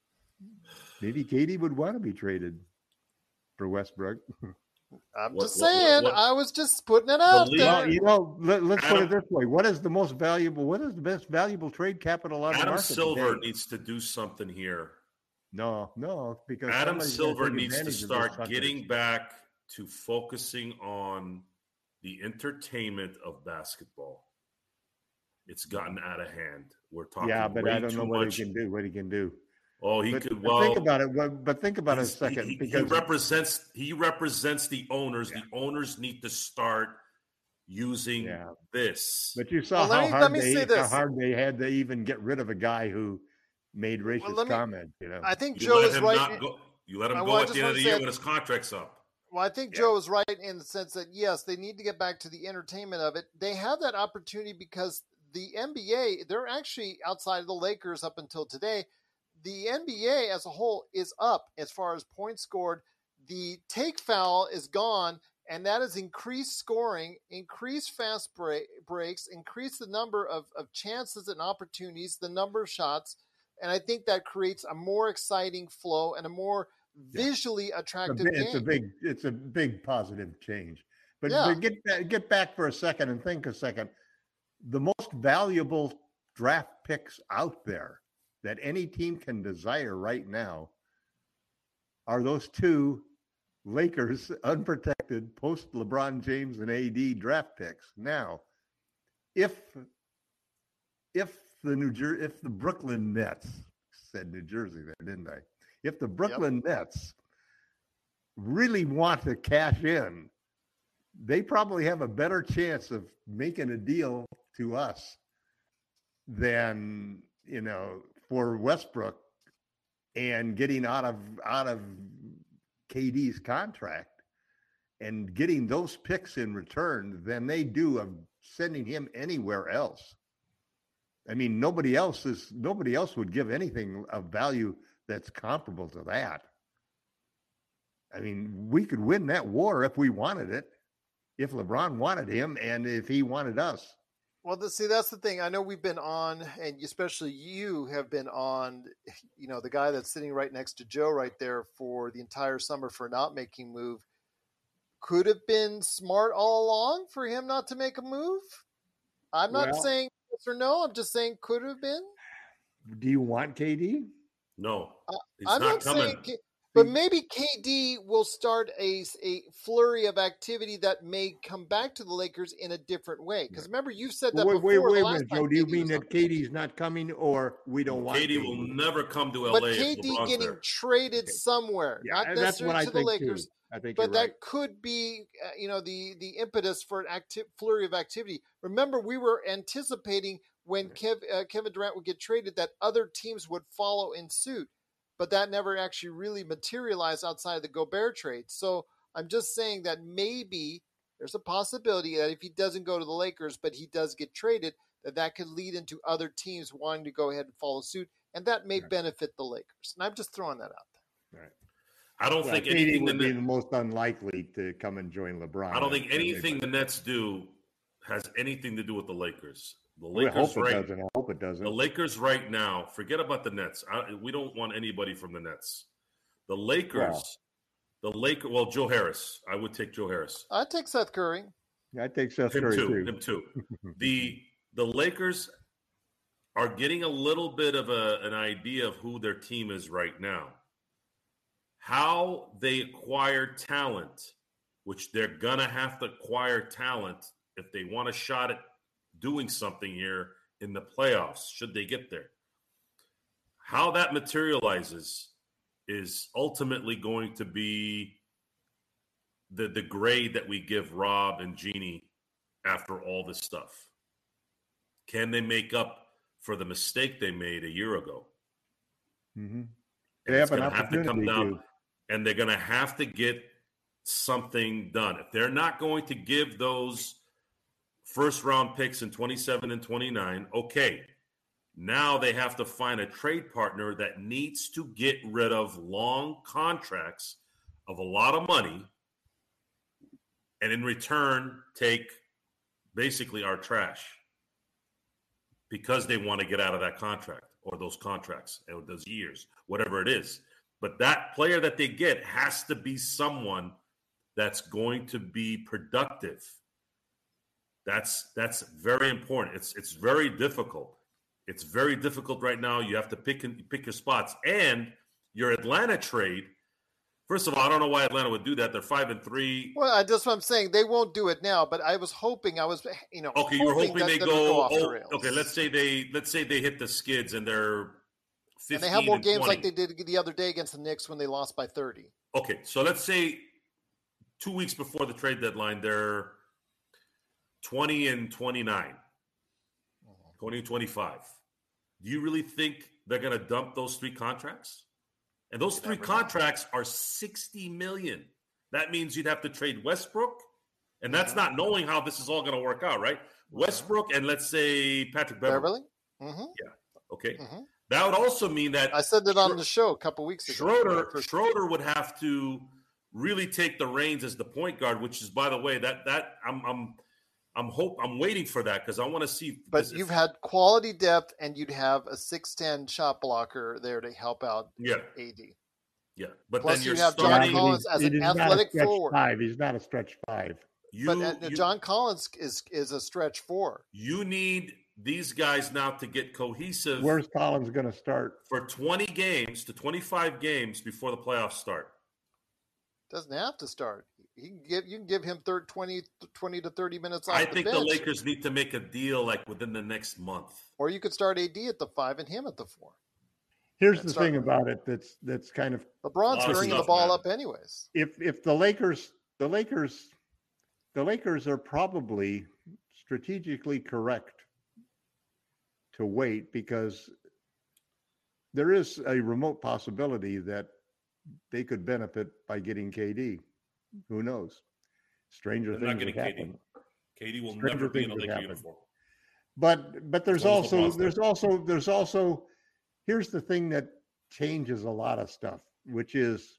Maybe K D would want to be traded for Westbrook. I'm what, just saying. What, what, I was just putting it out the there. Well, you know, let, let's Adam, put it this way: what is the most valuable? What is the best valuable trade capital on Adam the market Silver today? needs to do something here. No, no, because Adam Silver needs to start getting back to focusing on the entertainment of basketball. It's gotten out of hand. We're talking. Yeah, but I don't know what much. he can do. What he can do. Oh, he but, could. But well, think about it. But think about it a second. He, because he represents. He represents the owners. Yeah. The owners need to start using yeah. this. But you saw well, how me, hard they how this. hard they had to even get rid of a guy who made racist well, me, comments. You know, I think you Joe is right. Go, you let him I, go well, at the end of the year when his contract's up. Well, I think yeah. Joe is right in the sense that yes, they need to get back to the entertainment of it. They have that opportunity because the N B A, they're actually outside of the Lakers up until today. The N B A as a whole is up as far as points scored. The take foul is gone, and that has increased scoring, increased fast break, breaks, increased the number of, of chances and opportunities, the number of shots, and I think that creates a more exciting flow and a more visually attractive it's a, game. It's a big, it's a big positive change. But, yeah. but get back, get back for a second and think a second. The most valuable draft picks out there that any team can desire right now are those two Lakers unprotected post LeBron James and A D draft picks. Now, if if the New Jer- if the Brooklyn Nets said New Jersey there, didn't I? If the Brooklyn yep. Nets really want to cash in, they probably have a better chance of making a deal to us than, you know, for Westbrook and getting out of out of K D's contract and getting those picks in return than they do of sending him anywhere else. I mean, nobody else is nobody else would give anything of value that's comparable to that. I mean, we could win that war if we wanted it, if LeBron wanted him and if he wanted us. Well, the, see, that's the thing. I know we've been on, and especially you have been on, you know, the guy that's sitting right next to Joe right there for the entire summer for not making move. Could have been smart all along for him not to make a move. I'm not well, saying yes or no. I'm just saying could have been. Do you want K D? No, he's I'm not, not coming. saying, but maybe K D will start a, a flurry of activity that may come back to the Lakers in a different way. Because remember, you've said that wait, before. Wait, wait, wait a minute, Joe. Do you mean that K D's not coming, or we don't want K D? K D will never come to L A. But K D getting there. traded okay. somewhere, yeah, not necessarily to the Lakers. Too. I think but that right. could be, uh, you know, the the impetus for an acti- flurry of activity. Remember, we were anticipating when Kev, uh, Kevin Durant would get traded that other teams would follow in suit, but that never actually really materialized outside of the Gobert trade. So I'm just saying that maybe there's a possibility that if he doesn't go to the Lakers, but he does get traded, that that could lead into other teams wanting to go ahead and follow suit, and that may right. benefit the Lakers. And I'm just throwing that out there. Right. I don't well, think K D anything would the be the most unlikely to come and join LeBron. I don't think anything the Nets do has anything to do with the Lakers. The Lakers, I hope right, it doesn't. I hope it doesn't. The Lakers right now, forget about the Nets. I, we don't want anybody from the Nets. The Lakers, well, the Lakers. Well, Joe Harris. I would take Joe Harris. I'd take Seth Curry. Yeah, I'd take Seth him Curry too. too. Him too. the The Lakers are getting a little bit of a, an idea of who their team is right now. How they acquire talent, which they're gonna have to acquire talent if they want a shot at doing something here in the playoffs, should they get there. How that materializes is ultimately going to be the, the grade that we give Rob and Jeannie after all this stuff. Can they make up for the mistake they made a year ago? Mm-hmm. They have it's an going to have to come down, to. and they're going to have to get something done. If they're not going to give those first-round picks in twenty-seven and twenty-nine, okay, now they have to find a trade partner that needs to get rid of long contracts of a lot of money and in return take basically our trash because they want to get out of that contract or those contracts or those years, whatever it is. But that player that they get has to be someone that's going to be productive. That's that's very important. It's it's very difficult. It's very difficult right now. You have to pick and pick your spots. And your Atlanta trade, first of all, I don't know why Atlanta would do that. They're five and three. Well, that's what I'm saying. They won't do it now, but I was hoping. I was, you know, okay. You're hoping that, they that go. go off oh, the rails. okay. Let's say they let's say they hit the skids and they're fifteen and they have more and games twenty. like they did the other day against the Knicks when they lost by thirty. Okay, so let's say two weeks before the trade deadline, they're twenty and twenty-nine, twenty and twenty-five. Do you really think they're going to dump those three contracts? And those three contracts are sixty million dollars. That means you'd have to trade Westbrook, and that's mm-hmm. not knowing how this is all going to work out, right? Mm-hmm. Westbrook and let's say Patrick Beverley. Beverly? Mm-hmm. Yeah, okay. Mm-hmm. That would also mean that I said that on the show a couple weeks ago. Schroeder, Schroeder would have to really take the reins as the point guard, which is, by the way, that that I'm I'm I'm hope I'm waiting for that because I want to see. But you've had quality depth, and you'd have a six ten shot blocker there to help out. Yeah, A D. Yeah, but Plus then you're you have starting, John Collins as an athletic forward. Five. He's not a stretch five. You, but uh, you, John Collins is is a stretch four. You need these guys now to get cohesive. Where's Collins going to start? For twenty games to twenty-five games before the playoffs start. Doesn't have to start. He can give you can give him thirty, twenty, twenty to thirty minutes off I the think bench. the Lakers need to make a deal like within the next month. Or you could start A D at the five and him at the four. Here's the thing about it that's that's kind of LeBron's bringing the ball man. up anyways. If if the Lakers the Lakers the Lakers are probably strategically correct to wait because there is a remote possibility that they could benefit by getting K D. Who knows? Stranger They're things not have getting happened. K D. K D will Stranger never be in a things Laker have uniform. But but there's As long as also LeBron's there's there. also there's also here's the thing that changes a lot of stuff, which is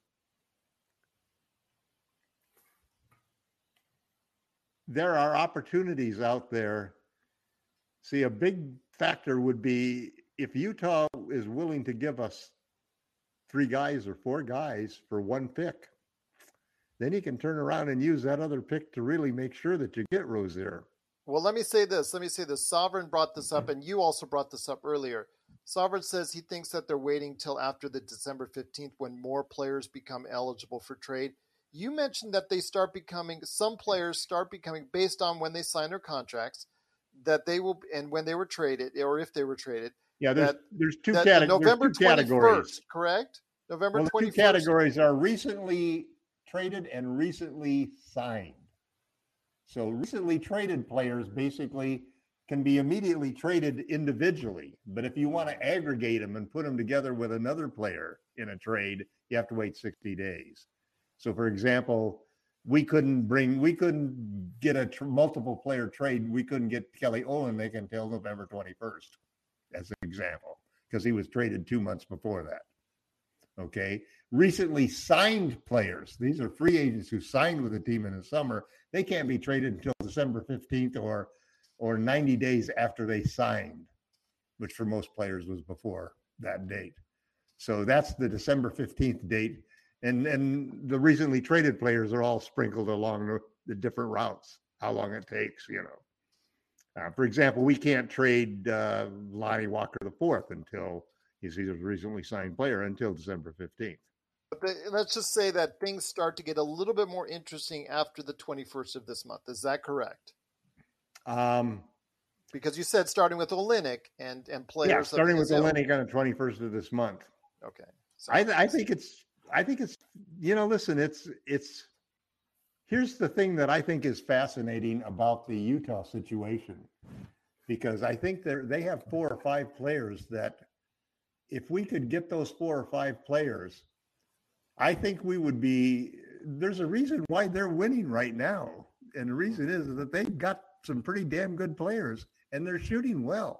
there are opportunities out there. See, a big factor would be if Utah is willing to give us three guys or four guys for one pick, then you can turn around and use that other pick to really make sure that you get Rozier. Well, let me say this. Let me say this. Sovereign brought this up, and you also brought this up earlier. Sovereign says he thinks that they're waiting till after the December fifteenth when more players become eligible for trade. You mentioned that they start becoming, some players start becoming, based on when they sign their contracts, that they will, and when they were traded, or if they were traded. Yeah, there's that, there's two, that cate- November there's two categories. Correct? November well, the twenty-first. two categories are recently traded and recently signed. So recently traded players basically can be immediately traded individually. But if you want to aggregate them and put them together with another player in a trade, you have to wait sixty days. So, for example, we couldn't bring, we couldn't get a tr- multiple player trade. We couldn't get Kelly Olynyk until November twenty-first, as an example, because he was traded two months before that. Okay. Recently signed players, these are free agents who signed with the team in the summer. They can't be traded until December fifteenth or or ninety days after they signed, which for most players was before that date. So that's the December fifteenth date. And and the recently traded players are all sprinkled along the, the different routes, how long it takes, you know. Uh, for example, we can't trade uh, Lonnie Walker the fourth until he's he's a recently signed player until December fifteenth. But the, let's just say that things start to get a little bit more interesting after the twenty-first of this month. Is that correct? Um, Because you said starting with Olynyk and and players. Yeah, starting with ilk. Olynyk on the twenty-first of this month. Okay. So. I, I think it's, I think it's, you know, listen, it's, it's, here's the thing that I think is fascinating about the Utah situation, because I think they they have four or five players that if we could get those four or five players, I think we would be, there's a reason why they're winning right now. And the reason is that they've got some pretty damn good players and they're shooting well.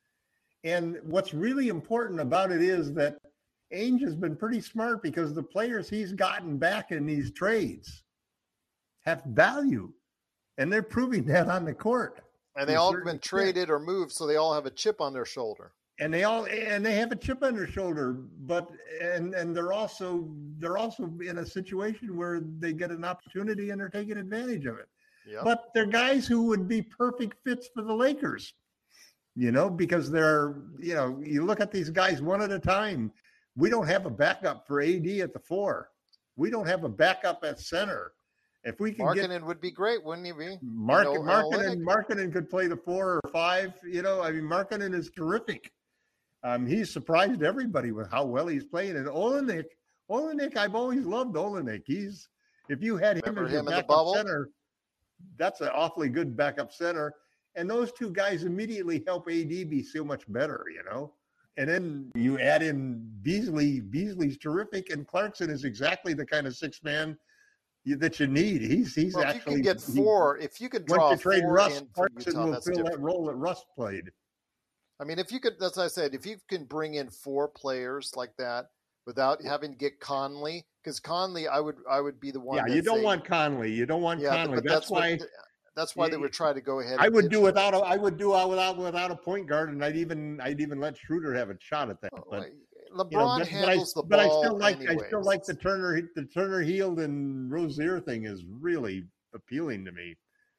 And what's really important about it is that Ainge has been pretty smart because the players he's gotten back in these trades have value, and they're proving that on the court. And they all have been traded or moved, so they all have a chip on their shoulder. And they all and they have a chip on their shoulder, but and and they're also they're also in a situation where they get an opportunity and they're taking advantage of it. Yep. But they're guys who would be perfect fits for the Lakers, you know, because they're, you know, you look at these guys one at a time. We don't have a backup for A D at the four. We don't have a backup at center. If we can Markkanen get, would be great, wouldn't he be? Mark, you know, Markkanen, Markkanen could play the four or five. You know, I mean, Markkanen is terrific. Um, he's surprised everybody with how well he's playing. And Olynyk, Olynyk, I've always loved Olynyk. He's, if you had him Remember as your him in the backup bubble? center, that's an awfully good backup center. And those two guys immediately help A D be so much better, you know. And then you add in Beasley. Beasley's terrific, and Clarkson is exactly the kind of six man you, that you need. He's he's well, actually. If you can get four, he, if you could draw once you trade four Russ, in for Clarkson Utah, will that's fill different. that role that Russ played. I mean, if you could, that's what I said. If you can bring in four players like that without having to get Conley, because Conley, I would I would be the one. Yeah, you don't say, want Conley. You don't want yeah, Conley. But that's, that's why. What, that's why they would try to go ahead. I and would do him. without a. I would do without without a point guard, and I'd even I'd even let Schroeder have a shot at that. Oh, but LeBron you know, but, handles but I, the but ball. I still like anyways. I still like the Turner the Turner Heald and Rozier thing is really appealing to me.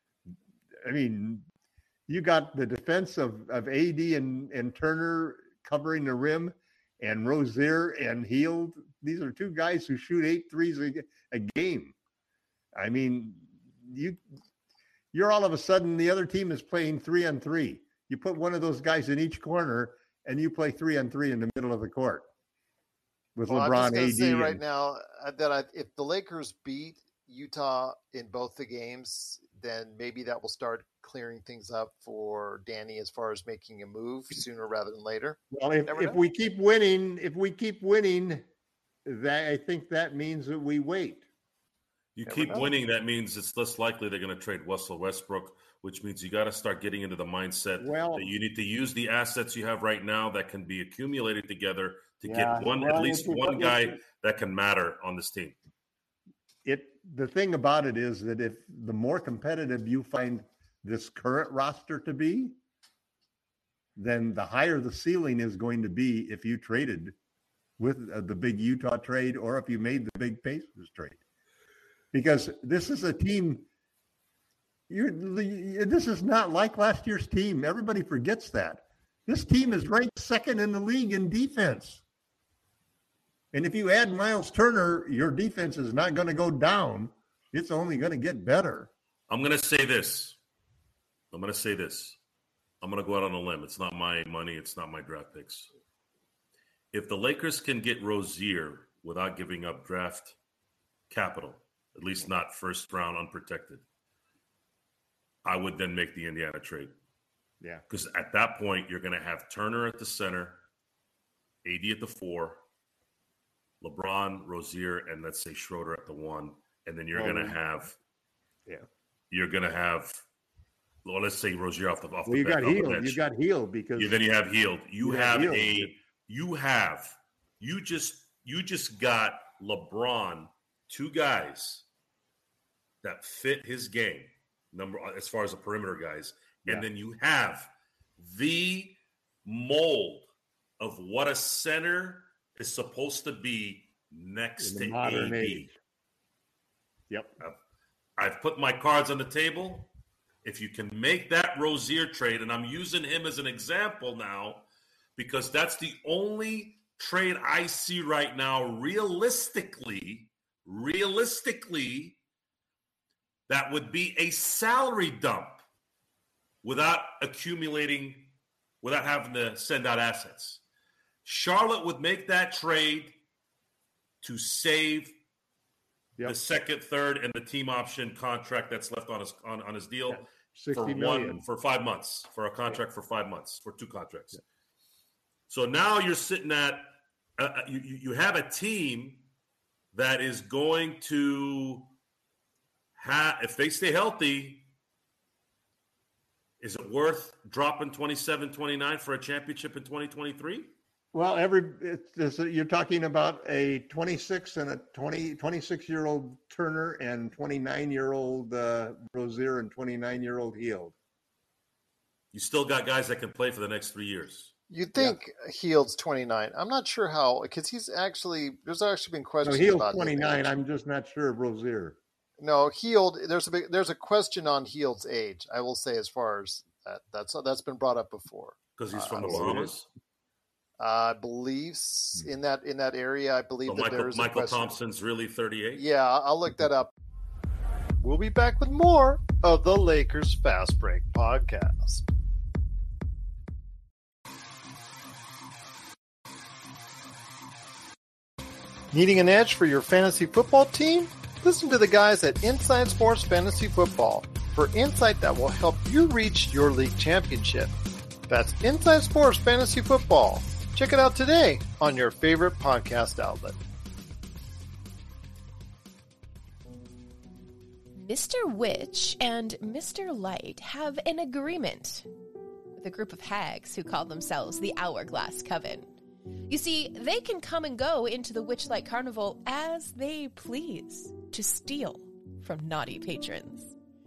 I mean, you got the defense of, of A D and, and Turner covering the rim, and Rozier and Heald. These are two guys who shoot eight threes a, a game. I mean, you you're all of a sudden the other team is playing three on three. You put one of those guys in each corner, and you play three on three in the middle of the court with well, LeBron, I'm just gonna A D. say right and, now that I, if the Lakers beat Utah in both the games, then maybe that will start clearing things up for Danny as far as making a move sooner rather than later. Well, if, if we keep winning, if we keep winning, that I think that means that we wait. You Never keep know. winning, that means it's less likely they're going to trade Russell Westbrook, which means you got to start getting into the mindset well, that you need to use the assets you have right now that can be accumulated together to yeah, get one, well, at least it, one it, guy it, that can matter on this team. It the thing about it is that if the more competitive you find this current roster to be, then the higher the ceiling is going to be if you traded with uh, the big Utah trade or if you made the big Pacers trade. Because this is a team, you're, this is not like last year's team. Everybody forgets that. This team is ranked second in the league in defense. And if you add Miles Turner, your defense is not going to go down. It's only going to get better. I'm going to say this. I'm going to say this. I'm going to go out on a limb. It's not my money. It's not my draft picks. If the Lakers can get Rozier without giving up draft capital, at least not first round unprotected, I would then make the Indiana trade. Yeah. Because at that point, you're going to have Turner at the center, A D at the four, LeBron, Rozier, and let's say Schroeder at the one. And then you're oh, going to have, yeah, you're going to have, well, let's say Rozier off the off well, the you bench. got Heald. You got Heald because yeah, then you have Heald. You, you have, have a, Heald. you have, you just, you just got LeBron, two guys that fit his game, number as far as the perimeter guys, and yeah. then you have the mold of what a center is supposed to be next in the to modern A D. age. Yep. I've, I've put my cards on the table. If you can make that Rozier trade, and I'm using him as an example now, because that's the only trade I see right now realistically, realistically, that would be a salary dump. without accumulating, without having to send out assets. Charlotte would make that trade to save yep. the second, third, and the team option contract that's left on his on, on his deal for million. one for five months for a contract yeah. for five months for two contracts. Yeah. So now you're sitting at uh, you you have a team that is going to have, if they stay healthy, is it worth dropping twenty-seven twenty-nine for a championship in twenty twenty-three? Well, every it's, you're talking about a twenty-six and a twenty, twenty-six-year-old Turner and twenty-nine-year-old uh, Rozier and twenty-nine-year-old Hield. You still got guys that can play for the next three years. You'd think yeah. Hield's twenty-nine. I'm not sure how, because he's actually, there's actually been questions no, Hield's about twenty-nine. I'm just not sure of Rozier. No, Hield, there's a big, there's a question on Hield's age, I will say, as far as that. That's, that's been brought up before. Because he's from uh, the Bahamas? I believe in that in that area. I believe so that Michael, there's Michael a Thompson's really thirty-eight. Yeah, I'll look that up. We'll be back with more of the Lakers Fast Break podcast. Needing an edge for your fantasy football team? Listen to the guys at Inside Sports Fantasy Football for insight that will help you reach your league championship. That's Inside Sports Fantasy Football. Check it out today on your favorite podcast outlet. Mister Witch and Mister Light have an agreement with a group of hags who call themselves the Hourglass Coven. You see, they can come and go into the Witchlight Carnival as they please to steal from naughty patrons.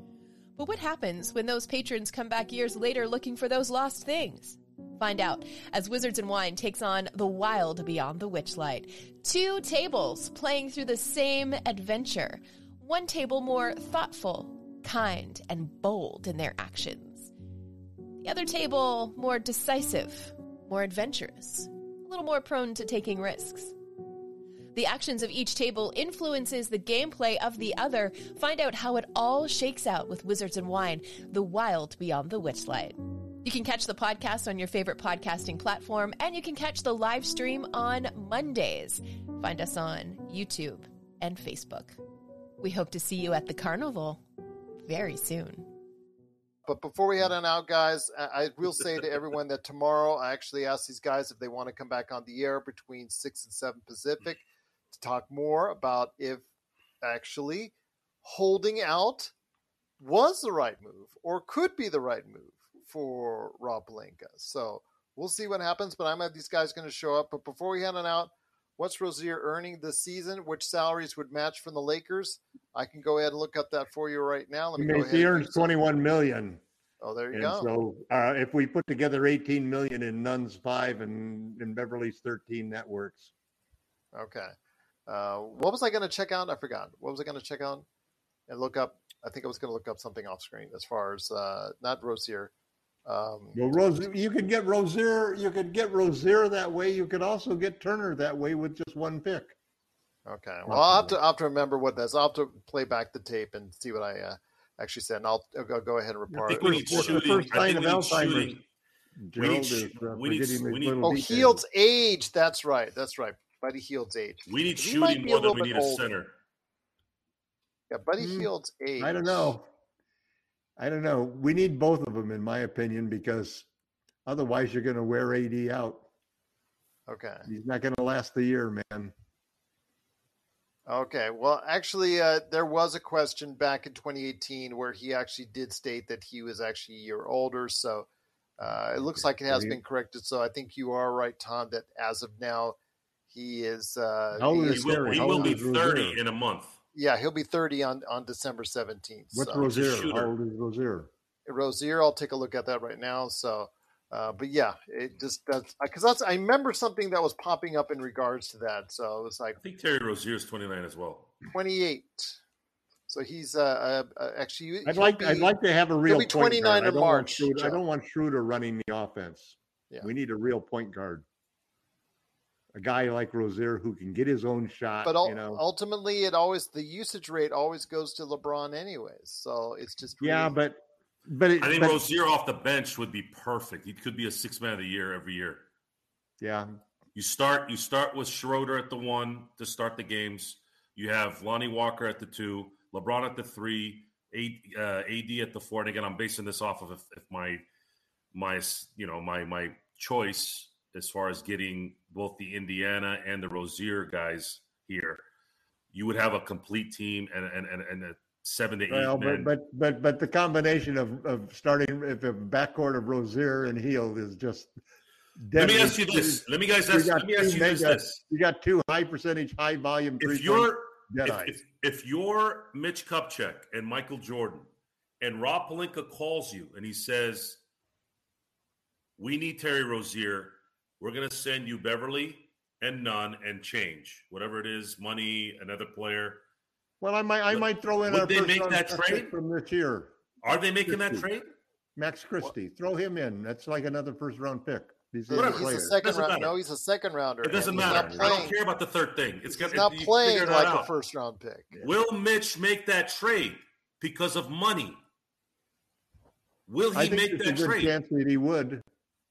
But what happens when those patrons come back years later looking for those lost things? Find out as Wizards and Wine takes on The Wild Beyond the Witchlight. Two tables playing through the same adventure. One table more thoughtful, kind, and bold in their actions. The other table more decisive, more adventurous, a little more prone to taking risks. The actions of each table influences the gameplay of the other. Find out how it all shakes out with Wizards and Wine, The Wild Beyond the Witchlight. You can catch the podcast on your favorite podcasting platform, and you can catch the live stream on Mondays. Find us on YouTube and Facebook. We hope to see you at the carnival very soon. But before we head on out, guys, I will say to everyone that tomorrow I actually asked these guys if they want to come back on the air between six and seven Pacific to talk more about if actually holding out was the right move or could be the right move for Rob Pelinka. So we'll see what happens, but I'm have these guys going to show up. But before we head on out, what's Rozier earning this season? Which salaries would match from the Lakers? I can go ahead and look up that for you right now. Let me go ahead. He earns twenty-one million dollars. Oh, there you and go. So uh, if we put together eighteen million dollars in Nunn's five and in Beverly's thirteen, that works. Okay. Uh, what was I going to check out? I forgot. What was I going to check out and look up? I think I was going to look up something off screen as far as uh, not Rozier. Um, well, Rozier, you could get Rozier. You could get Rozier that way. You could also get Turner that way with just one pick. Okay. Well, I'll have to, I'll have to remember what that's. I'll have to play back the tape and see what I uh, actually said. And I'll, I'll go ahead and report. I think we need shooting. The first I sign of Alzheimer's. We need, sh- uh, we need, we need, oh, Hield's age. That's right. That's right. Buddy Hield's age. We need he shooting more than we need a older. Center. Yeah, Buddy mm, Hield's age. I don't know. I don't know. We need both of them, in my opinion, because otherwise you're going to wear A D out. Okay. He's not going to last the year, man. Okay. Well, actually, uh, there was a question back in twenty eighteen where he actually did state that he was actually a year older. So uh, it looks like it has been corrected. So I think you are right, Tom, that as of now, he is. Uh, How he, is he will, he will be thirty Rozier? In a month. Yeah, he'll be thirty on, on December seventeenth. What's so. Rozier? How old is Rozier? Rozier, I'll take a look at that right now. So, uh, but yeah, it just that's because that's I remember something that was popping up in regards to that. So it was like I think Terry Rozier is twenty-nine as well. twenty-eight. So he's uh, uh actually. I'd like be, I'd like to have a real. He'll be twenty-nine in March. Schroeder, I don't want Schroeder running the offense. Yeah. We need a real point guard. A guy like Rozier who can get his own shot. But ul- you know. ultimately, it always the usage rate always goes to LeBron anyways. So it's just really... yeah, but But it, I think but, Rozier off the bench would be perfect. He could be a six man of the year every year. Yeah. You start you start with Schroeder at the one to start the games. You have Lonnie Walker at the two, LeBron at the three, A, uh, A D at the four. And again, I'm basing this off of if, if my my you know my my choice as far as getting both the Indiana and the Rozier guys here. You would have a complete team and and and, and a seven to eight well, men. but but but but the combination of, of starting if a backcourt of Rozier and Hield is just Let deadly. me ask you this. Let me guys ask, let me ask you this, mega, this. You got two high percentage, high volume. If you're if, Jedi. if, if you're Mitch Kupchak and Michael Jordan, and Rob Pelinka calls you and he says, "We need Terry Rozier. We're going to send you Beverly and Nunn and change whatever it is, money, another player." Well, I might I Would- might throw in would our they first make round that pick trade? from this year. Are they making that Christie. trade? Max Christie, throw him in. That's like another first round pick. He's, He's a a player. second Doesn't round. matter. No, he's a second rounder. It doesn't and he's matter. not I playing- don't care about the third thing. It's He's got, not you playing figure that like out. a first round pick. Will Mitch make that trade because of money? Will I he think make there's that a good trade? chance that he would.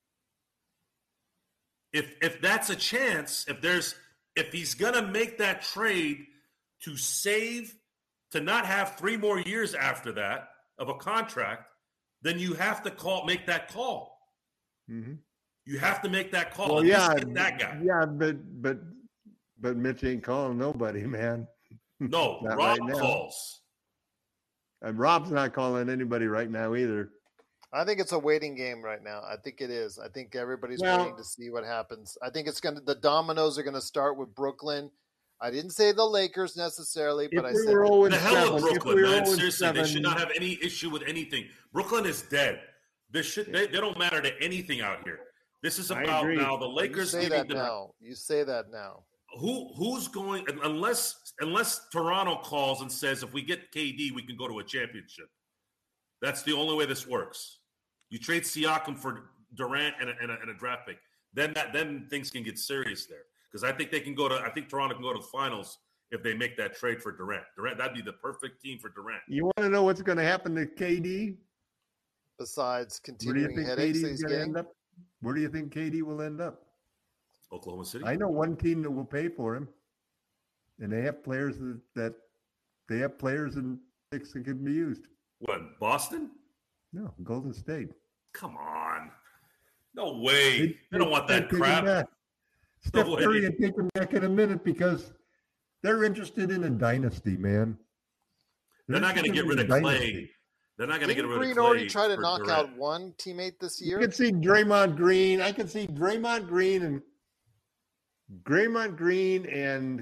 If if that's a chance, if there's if he's gonna make that trade to save to not have three more years after that of a contract, then you have to call make that call. Mm-hmm. You have to make that call. Well, At least yeah, get that guy. yeah, but but but Mitch ain't calling nobody, man. No, Not Rob right now. calls. And Rob's not calling anybody right now either. I think it's a waiting game right now. I think it is. I think everybody's Well- waiting to see what happens. I think it's going to, the dominoes are going to start with Brooklyn. I didn't say the Lakers necessarily, but If I we said were oh and The hell seven, with if Brooklyn, we were man. oh and Seriously, they should seven, not have any issue with anything. Brooklyn is dead. They should they, they don't matter to anything out here. This is I about agree. now the you Lakers say needing that to now. You say that now. who who's going unless unless Toronto calls and says if we get K D we can go to a championship. That's the only way this works. You trade Siakam for Durant and a, and a, and a draft pick. Then that then things can get serious there because I think they can go to I think Toronto can go to the finals if they make that trade for Durant. Durant that'd be the perfect team for Durant. you want to know what's going to happen to K D? Besides Where do you continuing think headaches K that D is he's going to getting. end up? Where do you think K D will end up? Oklahoma City. I know one team that will pay for him, and they have players that, that they have players and picks that can be used. What Boston? No, Golden State. Come on. No way. They, They- don't want they'll that take him crap. back. Steph way. Curry will take him back in a minute because they're interested in a dynasty, man. They're not going to get rid of Clay. They're not going to get Didn't rid Green of Clay. already try to for knock Durant. out one teammate this You year? could see Draymond Green. I could see Draymond Green and Draymond Green and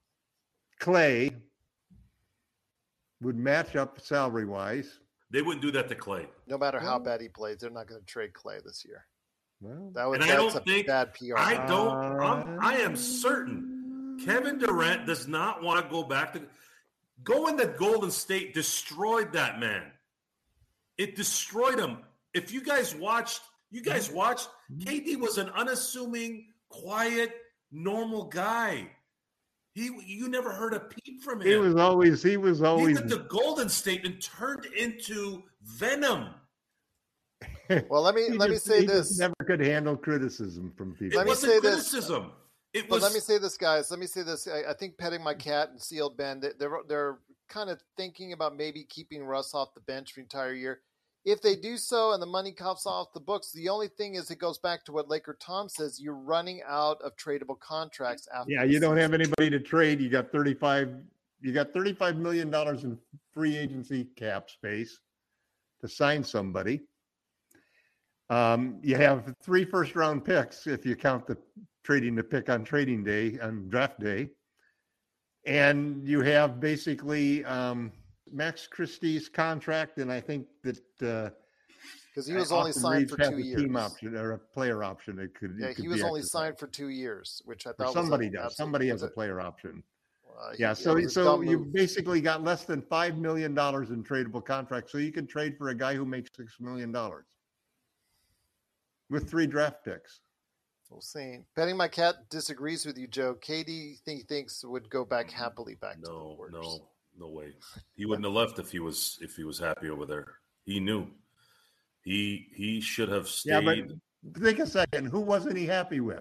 Clay would match up salary wise. They wouldn't do that to Clay. No matter how Well- bad he plays, they're not going to trade Clay this year. Well, That was And I that's don't a think- bad P R. I don't. I'm, I am certain Kevin Durant does not want to go back to going to Golden State. Destroyed that man. It destroyed him. If you guys watched, you guys watched. K D was an unassuming, quiet, normal guy. He, you never heard a peep from him. he was always he was He always went to Golden State and turned into Venom. Well, let me he let me just- say he just this. never could handle criticism from people. It Let me wasn't say this. criticism. It But was. let me say this, guys. Let me say this. I, I think petting my cat and sealed Ben. they- They're they're kind of thinking about maybe keeping Russ off the bench for the entire year. If they do so and the money comes off the books, the only thing is it goes back to what Laker Tom says: you're running out of tradable contracts after. Yeah, the you don't have season. anybody to trade. You got thirty-five. You got thirty-five million dollars in free agency cap space to sign somebody. Um, you have three first-round picks if you count the trading the pick on trading day on draft day, and you have basically um, Max Christie's contract, and I think that uh, because he was Austin only signed Reeves for has two a years. team option or a player option. It could, Yeah, it could he be was only exercised. signed for two years, which I Or thought somebody was a, does. absolute- Somebody was has a player option. uh, he- Yeah, it so was a so dumb you move. basically got less than five million dollars in tradable contracts. So you can trade for a guy who makes six million dollars with three draft picks. We'll see. Petting my cat disagrees with you, Joe. K D think, thinks would go back happily back to the No, Warriors. no, no way. He wouldn't have left if he was if he was happy over there. He knew. He he should have stayed. Yeah, but think a second. Who wasn't he happy with?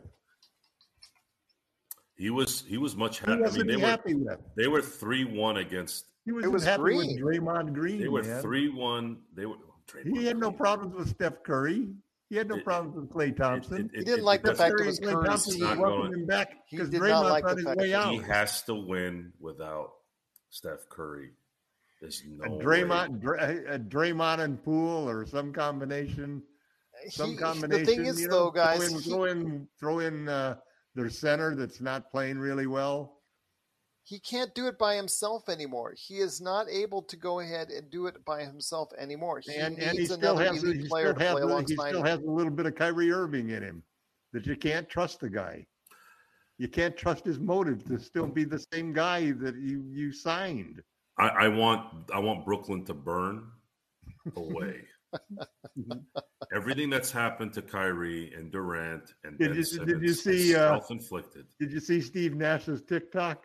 He was he was much Who happy. wasn't I mean, they he were, happy with? They were three one against. He was, it was happy Green. with Draymond Green. They were man. three one. They were. Draymond He had no Green. problems with Steph Curry. He had no It- problems with Klay Thompson. It- it- He didn't it- like the it- fact it Curry was and Klay Curry's Thompson team. not welcomed going- him back He because did not Draymond like on the his fact way that out. He has to win without Steph Curry. There's no And way. Draymond, Dra- uh, Draymond and Poole, or some combination. Some He- combination. The thing is, you though, know, guys, throw in, he- throw in, throw in uh, their center that's not playing really well. he can't do it by himself anymore. He is not able to go ahead and do it by himself anymore. He And, needs and he still another has, elite he player still to has, play a, he alongside still him. has a little bit of Kyrie Irving in him that you can't trust the guy. You can't trust his motive to still be the same guy that you, you signed. I, I want I want Brooklyn to burn away. Everything that's happened to Kyrie and Durant and Did Ben you- Simmons did you is see, uh, self-inflicted. Did you see Steve Nash's TikTok?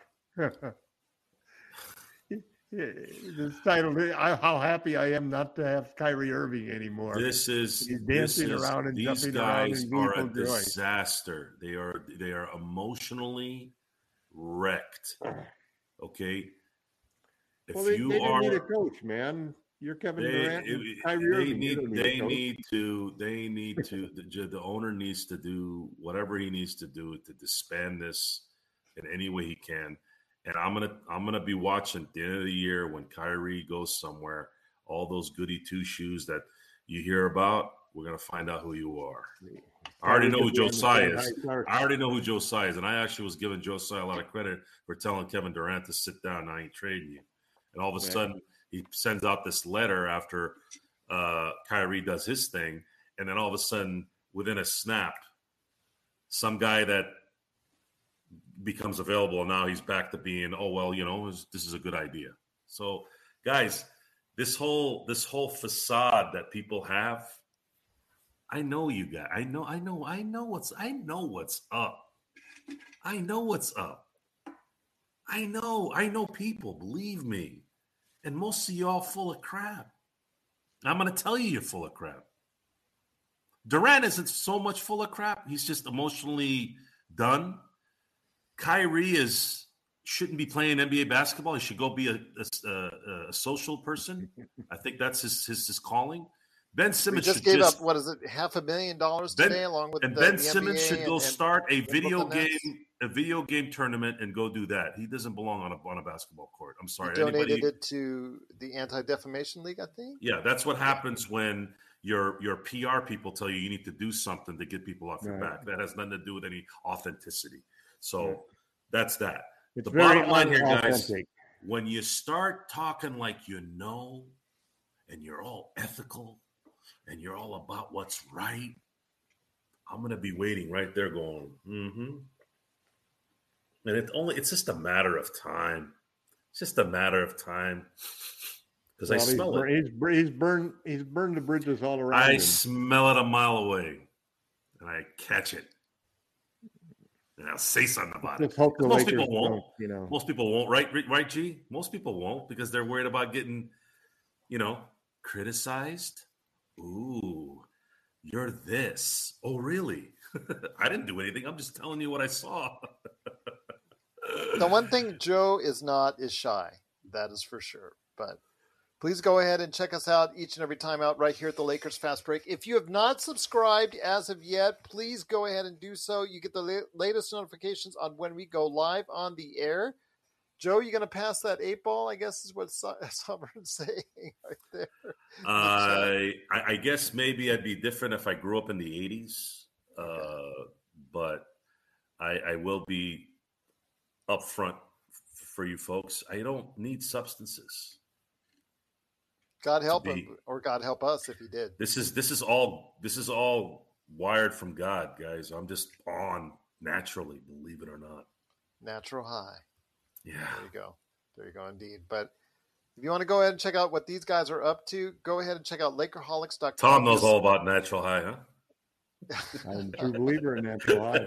It's titled "I- "How Happy I Am Not to Have Kyrie Irving Anymore." This is He's this dancing is, around and these jumping around guys in are a beautiful joy. disaster. They are they are emotionally wrecked. Okay, if Well, they, you they are don't need a coach, man. You're Kevin they, Durant, and it- Kyrie they Irving. You need don't need a they coach. need to they need to the, the owner needs to do whatever he needs to do to disband this in any way he can. And I'm gonna I'm gonna be watching at the end of the year when Kyrie goes somewhere. All those goody two shoes that you hear about, we're gonna find out who you are. I already know who Josiah is. I already know who Josiah is, and I actually was giving Josiah a lot of credit for telling Kevin Durant to sit down. I ain't trading you. And all of a Yeah. sudden, he sends out this letter after uh, Kyrie does his thing, and then all of a sudden, within a snap, some guy that becomes available, and now he's back to being, oh well, you know, this is a good idea. So, guys, this whole this whole facade that people have, I know you guys. I know, I know, I know what's I know what's up. I know what's up. I know, I know people, believe me. And most of y'all full of crap. I'm gonna tell you you're full of crap. Durant isn't so much full of crap. He's just emotionally done. Kyrie is shouldn't be playing N B A basketball. He should go be a, a, a social person. I think that's his his, his calling. Ben We Simmons just should gave just up, what is it, half a million dollars Ben- today, along with and the, Ben the Simmons N B A should go and- start a and video Brooklyn Nets. game, a video game tournament, and go do that. He doesn't belong on a on a basketball court. I'm He sorry. donated Anybody, it to the Anti-Defamation League, I think. yeah, that's what happens when your your P R people tell you you need to do something to get people off your Right. back. That has nothing to do with any authenticity. So Right. that's that. It's The very bottom line here, guys, unauthentic. when you start talking like you know, and you're all ethical, and you're all about what's right, I'm gonna be waiting right there, going, mm-hmm. And it's only it's just a matter of time. It's just a matter of time because Well, I he's smell bur- it. He's, bur- he's burned. He's burned the bridges all around I him. smell it a mile away, and I catch it, and I'll say something about it. Just hope the Most Lakers people won't. don't, you know. Most people won't, right? Right, G? Most people won't because they're worried about getting, you know, criticized. Ooh, you're this. Oh, really? I didn't do anything. I'm just telling you what I saw. The one thing Joe is not is shy. That is for sure. But please go ahead and check us out each and every time out right here at the Lakers Fast Break. If you have not subscribed as of yet, please go ahead and do so. You get the la- latest notifications on when we go live on the air. Joe, you going to pass that eight ball, I guess is what Su- Summer's saying right there. I, I I guess maybe I'd be different if I grew up in the eighties, uh, but I, I will be upfront for you folks. I don't need substances. God help to be- him, or God help us if he did. This is this is all this is all wired from God, guys. I'm just on naturally, believe it or not. Natural high. Yeah. There you go. There you go, indeed. But if you want to go ahead and check out what these guys are up to, go ahead and check out Lakerholics dot com. Tom knows all about natural high, huh? I'm a true believer in natural high.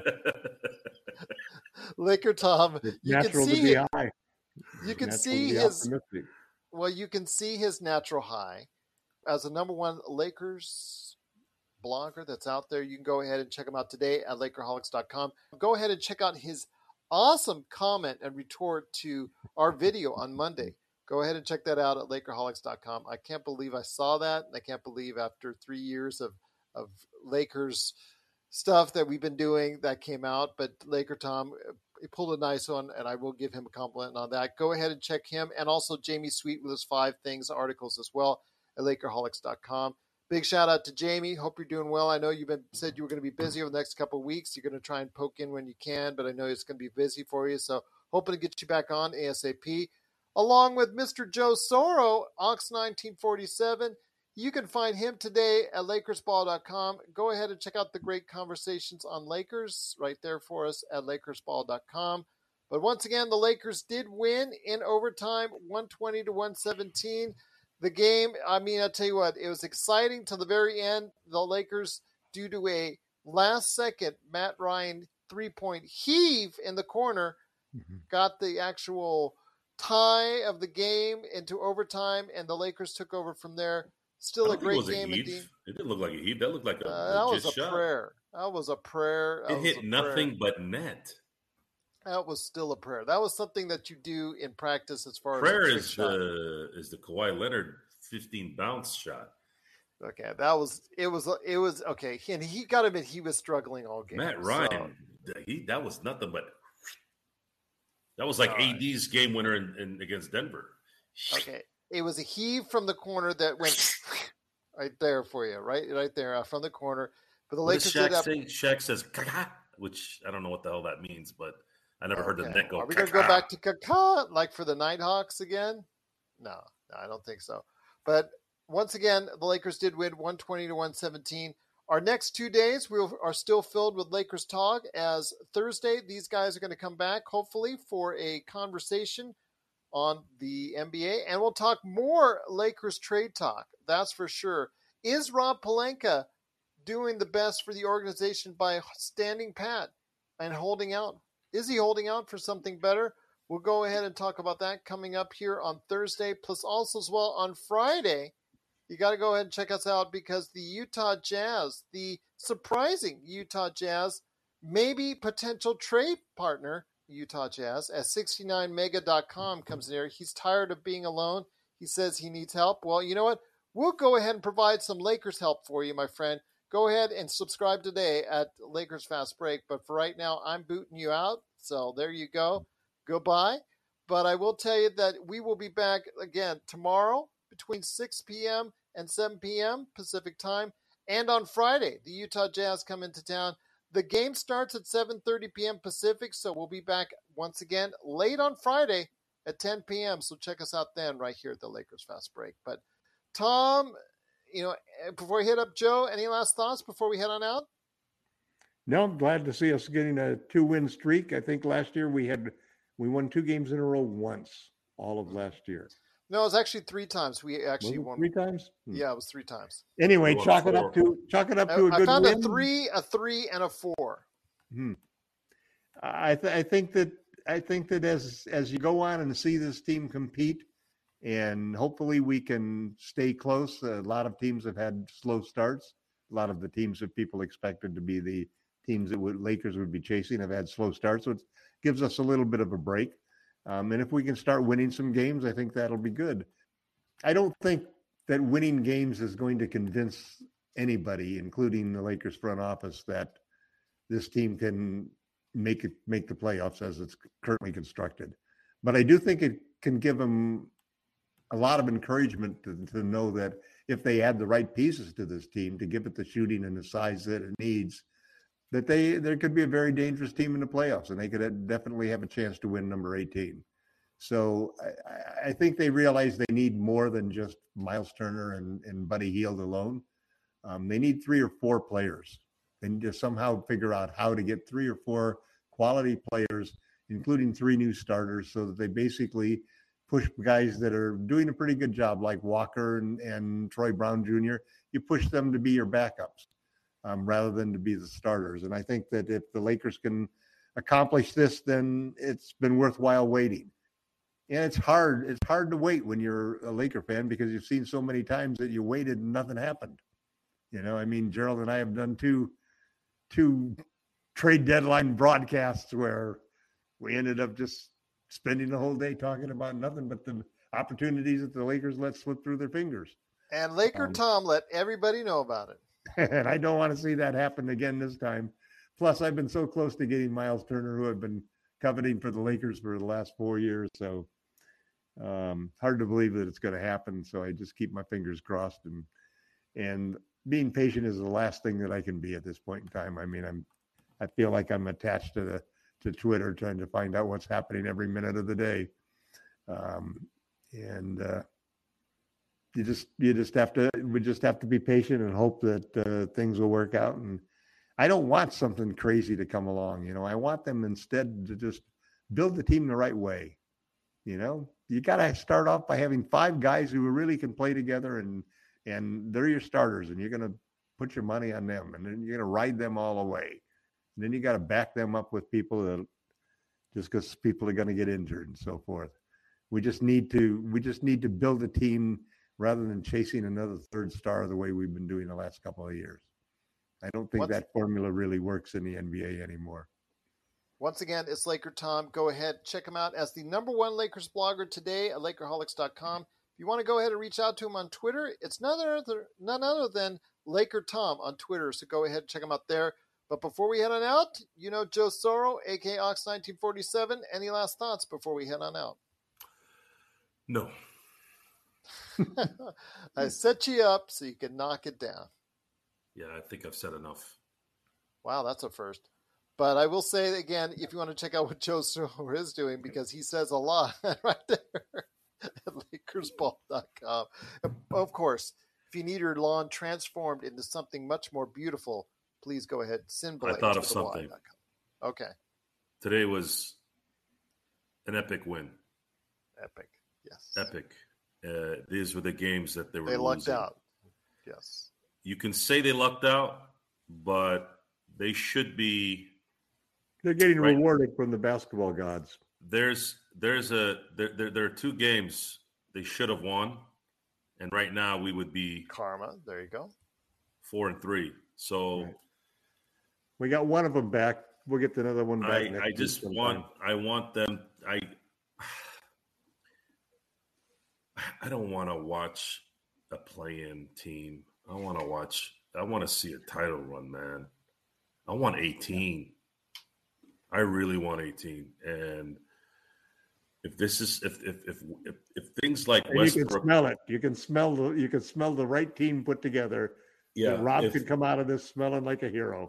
Laker Tom. It's You can natural to see be him. high. You can Natural to see be his optimistic. well, you can see his natural high as the number one Lakers blogger that's out there. You can go ahead and check him out today at Lakerholics dot com. Go ahead and check out his awesome comment and retort to our video on Monday. Go ahead and check that out at Lakerholics dot com. I can't believe I saw that. And I can't believe after three years of, of Lakers stuff that we've been doing that came out. But Laker Tom, he pulled a nice one, and I will give him a compliment on that. Go ahead and check him, and also Jamie Sweet with his Five Things articles as well at Lakerholics dot com. Big shout out to Jamie. Hope you're doing well. I know you've been said you were going to be busy over the next couple of weeks. You're going to try and poke in when you can, but I know it's going to be busy for you. So hoping to get you back on ASAP. Along with Mister Joe Soro, Ox nineteen forty-seven. You can find him today at Lakers Ball dot com. Go ahead and check out the great conversations on Lakers right there for us at Lakers Ball dot com. But once again, the Lakers did win in overtime, one twenty to one seventeen. The game, I mean, I'll tell you what, it was exciting to the very end. The Lakers, due to a last-second Matt Ryan three-point heave in the corner, mm-hmm. got the actual tie of the game into overtime, and the Lakers took over from there. Still a great game. A indeed. It didn't look like a heave. That looked like a uh, That was a shot. prayer. That was a prayer. That it hit a nothing prayer. but net. That was still a prayer. That was something that you do in practice as far prayer as prayer is the is the Kawhi Leonard fifteen bounce shot. Okay, that was it. Was it was okay? And he got him, and he was struggling all game. Matt Ryan, so. he that was nothing but that was like uh, A D's game winner in, in against Denver. Okay, it was a heave from the corner that went right there for you, right, right there uh, from the corner. But the what Lakers does Shaq did up. Say? Shaq says "Kaka," which I don't know what the hell that means, but I never okay. heard the net go. Are we going to go back to Kaka like for the Nighthawks again? No, no, I don't think so. But once again, the Lakers did win one twenty to one seventeen. Our next two days we are still filled with Lakers talk, as Thursday these guys are going to come back, hopefully, for a conversation on the N B A. And we'll talk more Lakers trade talk, that's for sure. Is Rob Pelinka doing the best for the organization by standing pat and holding out? Is he holding out for something better? We'll go ahead and talk about that coming up here on Thursday, plus also as well on Friday. You got to go ahead and check us out because the Utah Jazz, the surprising Utah Jazz, maybe potential trade partner, Utah Jazz, at sixty-nine mega dot com comes in here. He's tired of being alone. He says he needs help. Well, you know what? We'll go ahead and provide some Lakers help for you, my friend. Go ahead and subscribe today at Lakers Fast Break. But for right now, I'm booting you out. So there you go. Goodbye. But I will tell you that we will be back again tomorrow between six p.m. and seven p.m. Pacific time. And on Friday, the Utah Jazz come into town. The game starts at seven thirty p.m. Pacific, so we'll be back once again late on Friday at ten p.m. So check us out then right here at the Lakers Fast Break. But Tom, you know, before we hit up Joe, any last thoughts before we head on out? No, I'm glad to see us getting a two-win streak. I think last year we had we won two games in a row once, all of last year. No, it was actually three times. We actually won three times. Hmm. Yeah, it was three times. Anyway, chalk it up to chalk it up to a I good found win. a three, a three, and a four. Hmm. I th- I think that I think that as as you go on and see this team compete, and hopefully we can stay close. A lot of teams have had slow starts. A lot of the teams that people expected to be the teams that would Lakers would be chasing have had slow starts, so it gives us a little bit of a break. Um, and if we can start winning some games, I think that'll be good. I don't think that winning games is going to convince anybody, including the Lakers front office, that this team can make it make the playoffs as it's currently constructed. But I do think it can give them a lot of encouragement to, to know that if they add the right pieces to this team to give it the shooting and the size that it needs, that they there could be a very dangerous team in the playoffs, and they could definitely have a chance to win number eighteen. So I, I think they realize they need more than just Miles Turner and, and Buddy Hield alone. Um, they need three or four players. They need to somehow figure out how to get three or four quality players, including three new starters, so that they basically push guys that are doing a pretty good job, like Walker and, and Troy Brown Junior You push them to be your backups. Um, rather than to be the starters. And I think that if the Lakers can accomplish this, then it's been worthwhile waiting. And it's hard. It's hard to wait when you're a Laker fan because you've seen so many times that you waited and nothing happened. You know, I mean, Gerald and I have done two, two trade deadline broadcasts where we ended up just spending the whole day talking about nothing but the opportunities that the Lakers let slip through their fingers. And Laker um, Tom let everybody know about it. And I don't want to see that happen again this time. Plus, I've been so close to getting Miles Turner, who I've been coveting for the Lakers for the last four years. So um, hard to believe that it's going to happen. So I just keep my fingers crossed, and and being patient is the last thing that I can be at this point in time. I mean, I'm I feel like I'm attached to the to Twitter, trying to find out what's happening every minute of the day. Um, and uh, you just you just have to we just have to be patient and hope that uh, things will work out. And I don't want something crazy to come along. You know, I want them instead to just build the team the right way. You know, you got to start off by having five guys who really can play together, and and they're your starters, and you're going to put your money on them, and then you're going to ride them all the way. And then you got to back them up with people that just because people are going to get injured and so forth. We just need to we just need to build a team rather than chasing another third star the way we've been doing the last couple of years. I don't think What's, that formula really works in the N B A anymore. Once again, it's Laker Tom. Go ahead, check him out as the number one Lakers blogger today at Lakerholics dot com. If you want to go ahead and reach out to him on Twitter, it's none other, none other than Laker Tom on Twitter. So go ahead and check him out there. But before we head on out, you know Joe Soro, a k a. Ox nineteen forty-seven. Any last thoughts before we head on out? No. I set you up so you can knock it down. Yeah, I think I've said enough. Wow, that's a first. But I will say again, if you want to check out what Joe Soro is doing, because he says a lot right there at Lakers ball dot com. Of course, if you need your lawn transformed into something much more beautiful, please go ahead. I thought of something. Okay. Today was an epic win. Epic, yes. Epic. Uh, these were the games that they were They lucked losing. out. Yes. You can say they lucked out, but they should be. They're getting right. rewarded from the basketball gods. There's there's a there, there there are two games they should have won, and right now we would be karma. There you go. Four and three. So right. We got one of them back. We'll get another one back. I, next I just want I want them. I I don't want to watch a play-in team. I want to watch. I want to see a title run, man. I want eighteen. I really want eighteen. And if this is if if if if, if things like and Westbrook, you can smell it. You can smell the you can smell the right team put together. Yeah, Rob if, could come out of this smelling like a hero.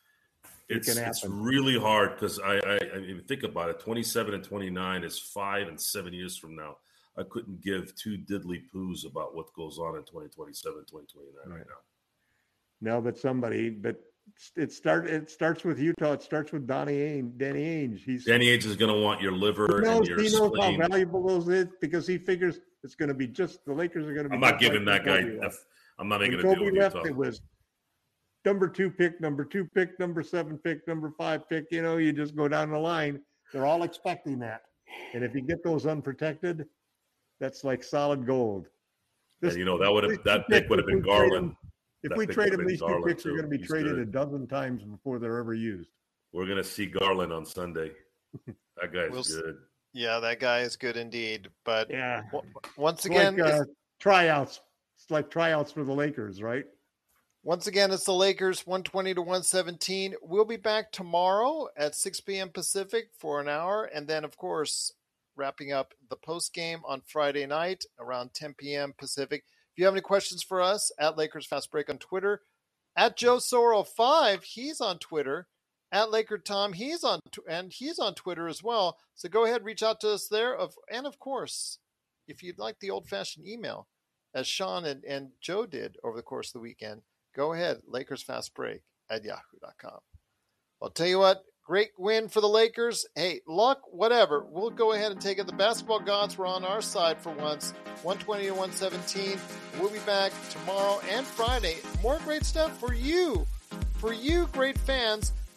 It it's can it's really hard because I, I I mean think about it. twenty-seven and twenty-nine is five and seven years from now. I couldn't give two diddly poos about what goes on in twenty twenty-seven, twenty twenty-nine right, right now. No, but somebody, but it start it starts with Utah. It starts with Donnie Ainge, Danny Ainge. He's Danny Ainge is going to want your liver knows, and your he knows spleen. how valuable those is because he figures it's going to be just the Lakers are going to be. I'm not giving like that guy. Left. I'm not making when a Kobe deal with left, Utah. It was number two pick, number two pick, number seven pick, number five pick. You know, you just go down the line. They're all expecting that, and if you get those unprotected, that's like solid gold. This, and you know that would have that pick would have been Garland. If we trade them, these two picks are going to be traded a dozen times before they're ever used. We're going to see Garland on Sunday. That guy's we'll good. Yeah, that guy is good indeed. But yeah, w- once it's again, like, uh, tryouts. It's like tryouts for the Lakers, right? Once again, it's the Lakers, one twenty to one seventeen. We'll be back tomorrow at six p.m. Pacific for an hour, and then, of course, wrapping up the post game on Friday night around ten p.m. Pacific. If you have any questions for us, at Lakers Fast Break on Twitter, at Joe Soro five, he's on Twitter, at Laker Tom, he's on and he's on Twitter as well. So go ahead, reach out to us there. Of and of course, if you'd like the old-fashioned email, as Sean and, and Joe did over the course of the weekend, go ahead, Lakers Fast Break at yahoo dot com. I'll tell you what. Great win for the Lakers. Hey, luck, whatever. We'll go ahead and take it. The basketball gods were on our side for once. one twenty to one seventeen. We'll be back tomorrow and Friday. More great stuff for you. For you, great fans.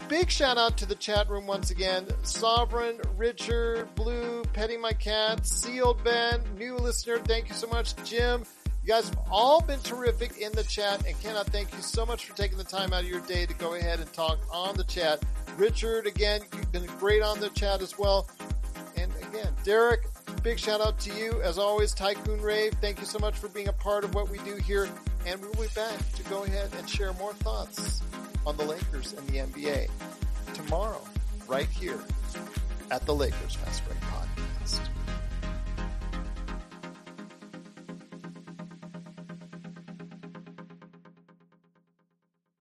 big shout out to the chat room once again. Sovereign, Richard, Blue, Petting My Cat, Sealed Ben, new listener, thank you so much. Jim, you guys have all been terrific in the chat, and cannot thank you so much for taking the time out of your day to go ahead and talk on the chat. Richard, again, you've been great on the chat as well. And again, Derek, big shout out to you. As always, Tycoon Rave, thank you so much for being a part of what we do here. And we'll be back to go ahead and share more thoughts on the Lakers and the N B A tomorrow, right here at the Lakers Fast Break Podcast.